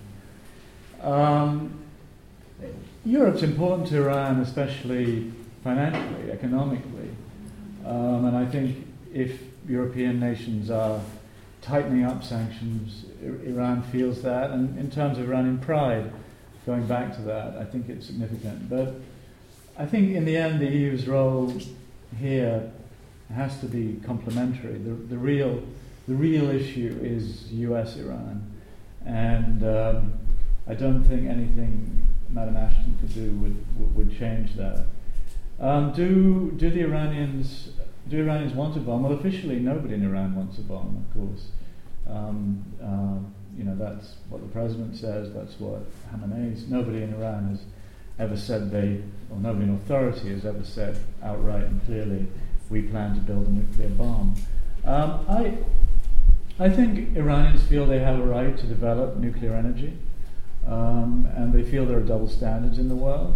Um, Europe's important to Iran, especially financially, economically, um, and I think if European nations are tightening up sanctions, I- Iran feels that, and in terms of Iranian pride, going back to that, I think it's significant. But I think in the end, the E U's role here has to be complementary. The, the real, the real issue is U S Iran, and um, I don't think anything Madam Ashton could do would would, would change that. Um, do do the Iranians do Iranians want a bomb? Well, officially, nobody in Iran wants a bomb, of course. Um, uh, you know, that's what the president says. That's what Khamenei. Nobody in Iran has ever said they, or nobody in authority has ever said outright and clearly, we plan to build a nuclear bomb. Um, I, I think Iranians feel they have a right to develop nuclear energy, um, and they feel there are double standards in the world.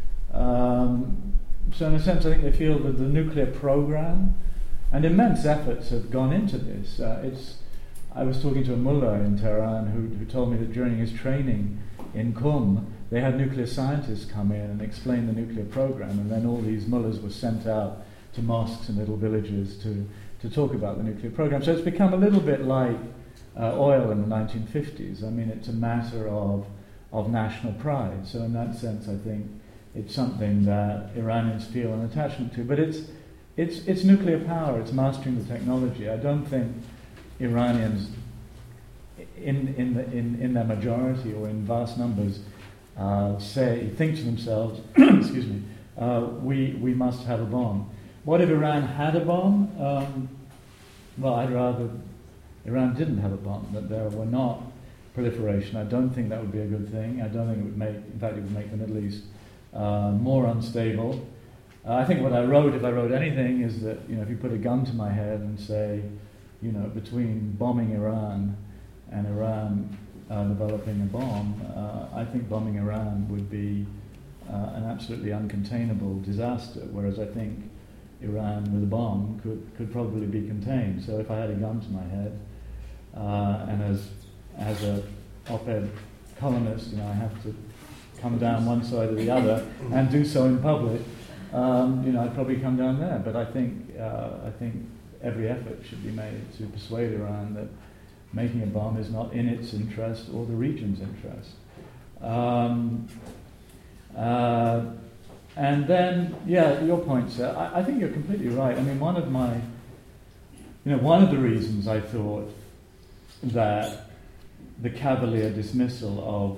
Um, so in a sense, I think they feel that the nuclear program, and immense efforts have gone into this. Uh, it's, I was talking to a mullah in Tehran who, who told me that during his training in Qum, they had nuclear scientists come in and explain the nuclear program, and then all these mullahs were sent out to mosques and little villages to, to talk about the nuclear program. So it's become a little bit like uh, oil in the nineteen fifties. I mean, it's a matter of, of national pride. So in that sense, I think it's something that Iranians feel an attachment to. But it's, it's, it's nuclear power, it's mastering the technology. I don't think Iranians, in, in, the, in, in their majority or in vast numbers, uh, say, think to themselves, excuse me, uh, we, we must have a bomb. What if Iran had a bomb? Um, well, I'd rather Iran didn't have a bomb, that there were not proliferation. I don't think that would be a good thing. I don't think it would make, in fact, it would make the Middle East uh, more unstable. Uh, I think what I wrote, if I wrote anything, is that, you know, if you put a gun to my head and say, you know, between bombing Iran and Iran uh, developing a bomb, uh, I think bombing Iran would be uh, an absolutely uncontainable disaster, whereas I think Iran with a bomb could, could probably be contained. So if I had a gun to my head, uh, and as as a op-ed columnist, you know, I have to come down one side or the other and do so in public, um, you know, I'd probably come down there. But I think uh, I think every effort should be made to persuade Iran that making a bomb is not in its interest or the region's interest. Um, uh, and then, yeah, your point, sir. I, I think you're completely right. I mean, one of my, you know, one of the reasons I thought that the cavalier dismissal of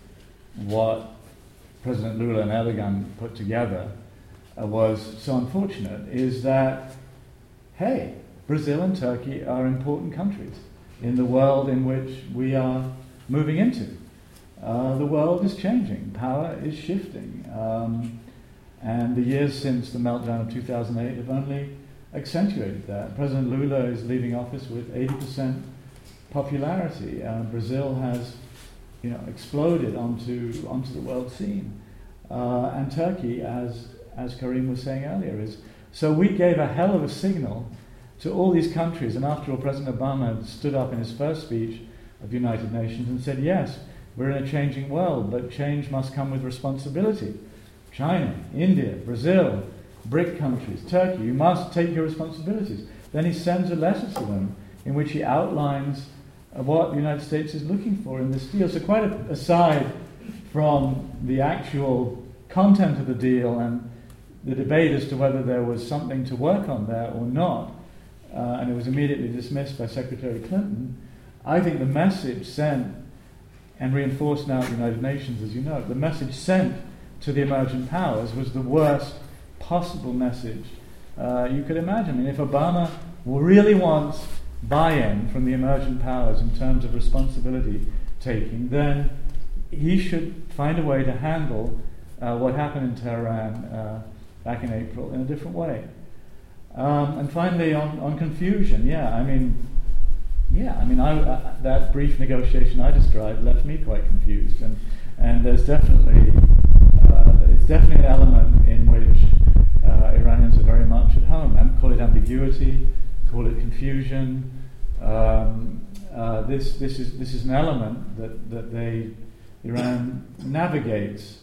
what President Lula and Erdogan put together uh, was so unfortunate is that, hey, Brazil and Turkey are important countries in the world in which we are moving into. Uh, the world is changing, power is shifting, um, and the years since the meltdown of two thousand eight have only accentuated that. President Lula is leaving office with eighty percent popularity. Uh, Brazil has, you know, exploded onto onto the world scene, uh, and Turkey, as as Karim was saying earlier, is so we gave a hell of a signal to all these countries. And after all, President Obama stood up in his first speech of the United Nations and said, "Yes, we're in a changing world, but change must come with responsibility. China, India, Brazil, BRIC countries, Turkey, you must take your responsibilities." Then he sends a letter to them in which he outlines uh, what the United States is looking for in this deal. So quite a, aside from the actual content of the deal and the debate as to whether there was something to work on there or not, uh, and it was immediately dismissed by Secretary Clinton, I think the message sent, and reinforced now at the United Nations, as you know, the message sent to the emerging powers was the worst possible message uh, you could imagine. I mean, if Obama really wants buy-in from the emerging powers in terms of responsibility taking, then he should find a way to handle uh, what happened in Tehran uh, back in April in a different way. Um, and finally, on, on confusion, yeah, I mean, yeah, I mean, I, uh, that brief negotiation I described left me quite confused, and and there's definitely uh, it's definitely an element in which uh, Iranians are very much at home. And call it ambiguity, call it confusion. Um, uh, this this is this is an element that that they Iran navigates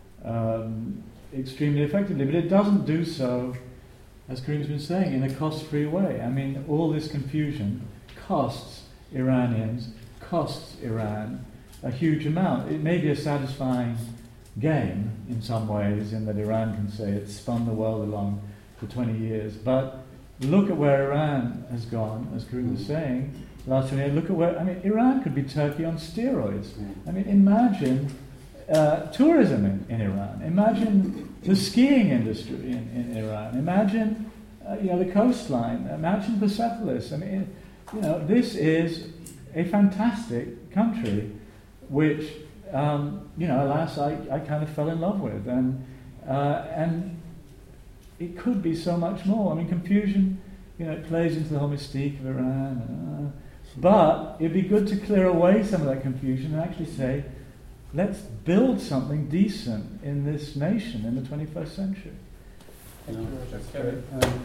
um, extremely effectively, but it doesn't do so, as Karim's been saying, in a cost-free way. I mean, all this confusion costs Iranians, costs Iran a huge amount. It may be a satisfying game in some ways, in that Iran can say it's spun the world along for twenty years, but look at where Iran has gone, as Karim was saying, last twenty years. Look at where, I mean, Iran could be Turkey on steroids. I mean, imagine uh, tourism in, in Iran. Imagine the skiing industry in, in Iran. Imagine, uh, you know, the coastline. Imagine Persepolis. I mean, you know, this is a fantastic country, which, um, you know, alas, I, I kind of fell in love with, and uh, and it could be so much more. I mean, confusion, you know, it plays into the whole mystique of Iran, uh, but it'd be good to clear away some of that confusion and actually say, let's build something decent in this nation in the twenty-first century. Thank you, that's great. Um,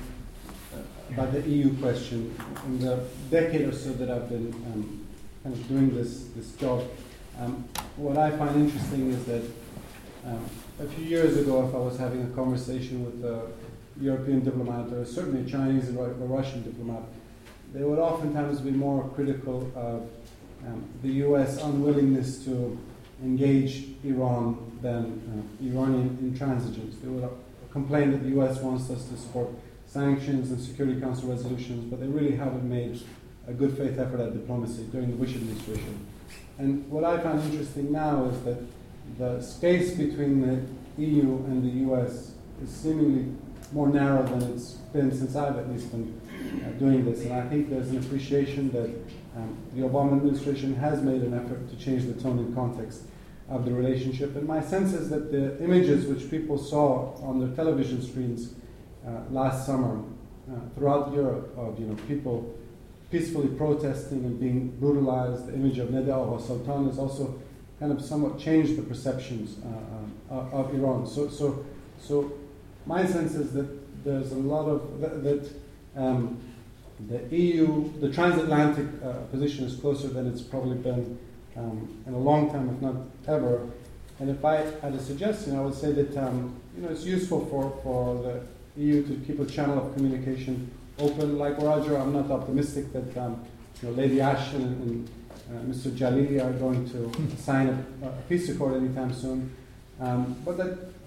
about the E U question, in the decade or so that I've been um, kind of doing this this job, um, what I find interesting is that um, a few years ago, if I was having a conversation with a European diplomat, or certainly a Chinese or a Russian diplomat, they would oftentimes be more critical of um, the U S unwillingness to engage Iran than uh, Iranian intransigence. They would uh, complain that the U S wants us to support sanctions and Security Council resolutions, but they really haven't made a good faith effort at diplomacy during the Bush administration. And what I find interesting now is that the space between the E U and the U S is seemingly more narrow than it's been since I've at least been uh, doing this. And I think there's an appreciation that um, the Obama administration has made an effort to change the tone and context of the relationship. And my sense is that the images which people saw on their television screens uh, last summer uh, throughout Europe of, you know, people peacefully protesting and being brutalized, the image of Neda al-Sultan has also kind of somewhat changed the perceptions uh, uh, of Iran. So, so, so my sense is that there's a lot of that, that um, the E U, the transatlantic uh, position is closer than it's probably been um, in a long time, if not ever. And if I had a suggestion, I would say that um, you know, it's useful for, for the E U to keep a channel of communication open. Like Roger, I'm not optimistic that um, you know, Lady Ashton and, and uh, Mister Jalili are going to sign a, a peace accord anytime soon. Um, but that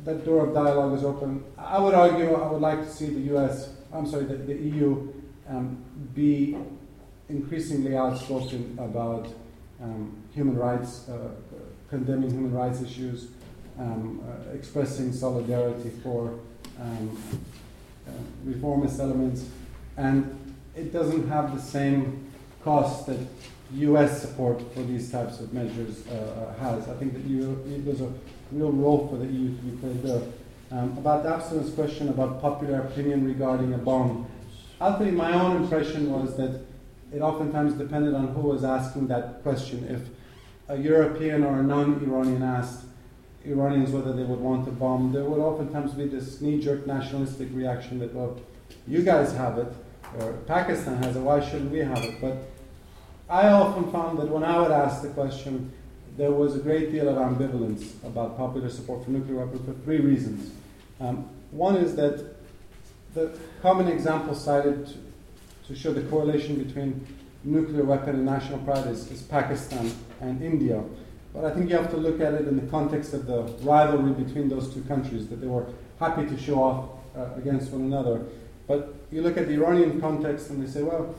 that door of dialogue is open. I would argue, I would like to see the U S, I'm sorry, the, the E U um, be increasingly outspoken about um, human rights, uh, condemning human rights issues, um, uh, expressing solidarity for um, uh, reformist elements, and it doesn't have the same cost that U S support for these types of measures uh, has. I think that you, there's a real role for the E U to be played there. Um, about Absalom's question about popular opinion regarding a bomb, I'll tell you my own impression was that it oftentimes depended on who was asking that question. If a European or a non-Iranian asked Iranians whether they would want a bomb, there would oftentimes be this knee-jerk nationalistic reaction that, well, you guys have it, or Pakistan has it, why shouldn't we have it? But I often found that when I would ask the question, there was a great deal of ambivalence about popular support for nuclear weapons for three reasons. Um, one is that the common example cited to, to show the correlation between nuclear weapon and national pride is, is Pakistan and India. But I think you have to look at it in the context of the rivalry between those two countries, that they were happy to show off uh, against one another. But you look at the Iranian context and they say, well,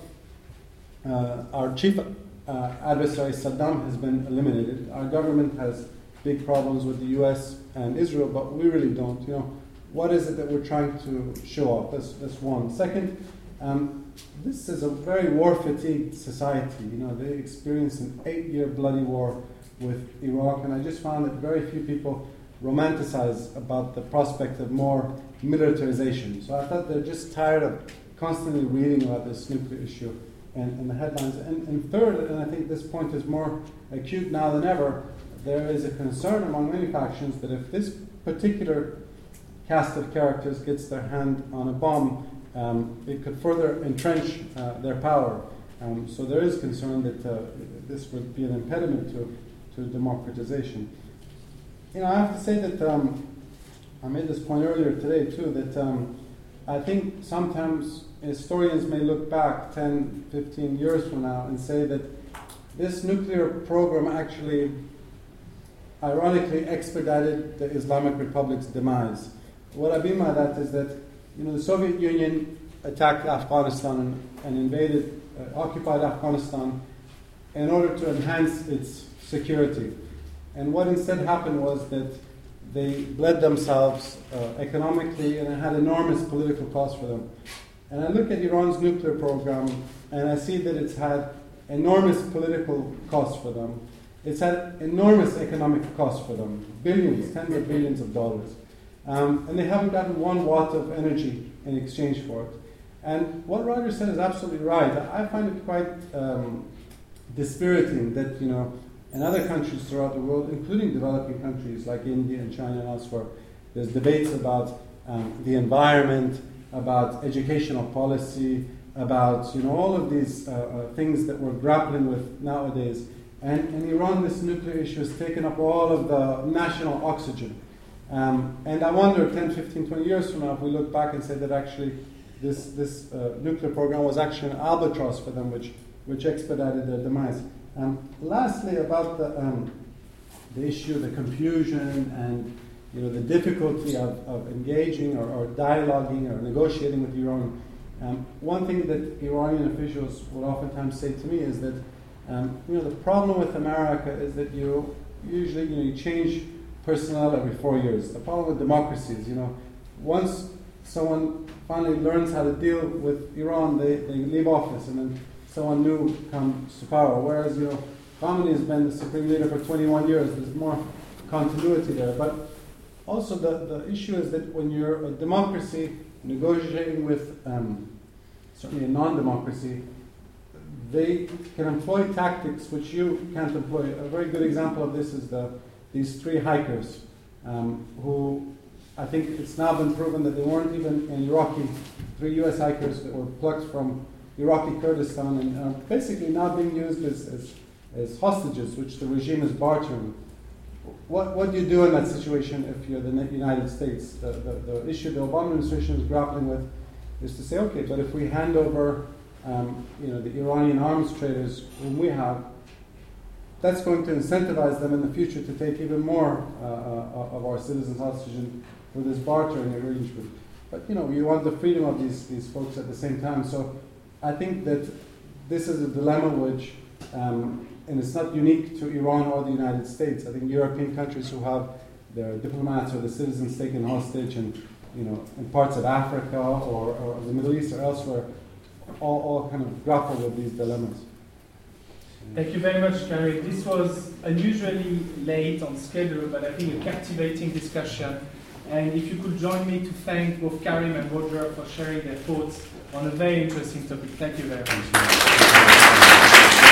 uh, our chief uh, adversary Saddam has been eliminated. Our government has big problems with the U S and Israel, but we really don't. You know, what is it that we're trying to show off? That's, that's one. Second, um, this is a very war-fatigued society. You know, they experienced an eight-year bloody war with Iraq, and I just found that very few people romanticize about the prospect of more militarization. So I thought they're just tired of constantly reading about this nuclear issue and, and the headlines. And, and third, and I think this point is more acute now than ever, there is a concern among many factions that if this particular cast of characters gets their hand on a bomb, um, it could further entrench uh, their power. Um, so there is concern that uh, this would be an impediment to, to democratization. You know, I have to say that um, I made this point earlier today too, that um, I think sometimes historians may look back ten, fifteen years from now and say that this nuclear program actually ironically expedited the Islamic Republic's demise. What I mean by that is that, you know, the Soviet Union attacked Afghanistan and, and invaded, uh, occupied Afghanistan in order to enhance its security. And what instead happened was that they bled themselves uh, economically, and it had enormous political costs for them. And I look at Iran's nuclear program, and I see that it's had enormous political costs for them. It's had enormous economic costs for them, billions, tens of billions of dollars. Um, and they haven't gotten one watt of energy in exchange for it. And what Roger said is absolutely right. I find it quite um, dispiriting that, you know, in other countries throughout the world, including developing countries like India and China and elsewhere, there's debates about um, the environment, about educational policy, about, you know, all of these uh, uh, things that we're grappling with nowadays. And in Iran, this nuclear issue has taken up all of the national oxygen. Um, and I wonder, ten, fifteen, twenty years from now, if we look back and say that actually this, this uh, nuclear program was actually an albatross for them, which, which expedited their demise. Um, lastly, about the, um, the issue, the confusion, and, you know, the difficulty of, of engaging or, or dialoguing or negotiating with Iran. Um, one thing that Iranian officials would oftentimes say to me is that, um, you know, the problem with America is that you usually, you know, you change personnel every four years. The problem with democracy is, you know, once someone finally learns how to deal with Iran, they, they leave office and then someone new comes to power. Whereas, you know, Khamenei has been the supreme leader for twenty-one years. There's more continuity there. But also the, the issue is that when you're a democracy negotiating with um, certainly a non-democracy, they can employ tactics which you can't employ. A very good example of this is the these three hikers um, who I think it's now been proven that they weren't even in Iraqi, three U S hikers that were plucked from Iraqi Kurdistan and are basically now being used as, as, as hostages, which the regime is bartering. What, what do you do in that situation if you're the United States? The, the, the issue the Obama administration is grappling with is to say, okay, but if we hand over um, you know, the Iranian arms traders whom we have that's going to incentivize them in the future to take even more uh, uh, of our citizens hostage for this bartering arrangement. But you know, you want the freedom of these, these folks at the same time. So I think that this is a dilemma which, um, and it's not unique to Iran or the United States. I think European countries who have their diplomats or the citizens taken hostage, and you know, in parts of Africa or, or the Middle East or elsewhere, all, all kind of grapple with these dilemmas. Thank you very much, Karim. This was unusually late on schedule, but I think a captivating discussion. And if you could join me to thank both Karim and Roger for sharing their thoughts on a very interesting topic. Thank you very much.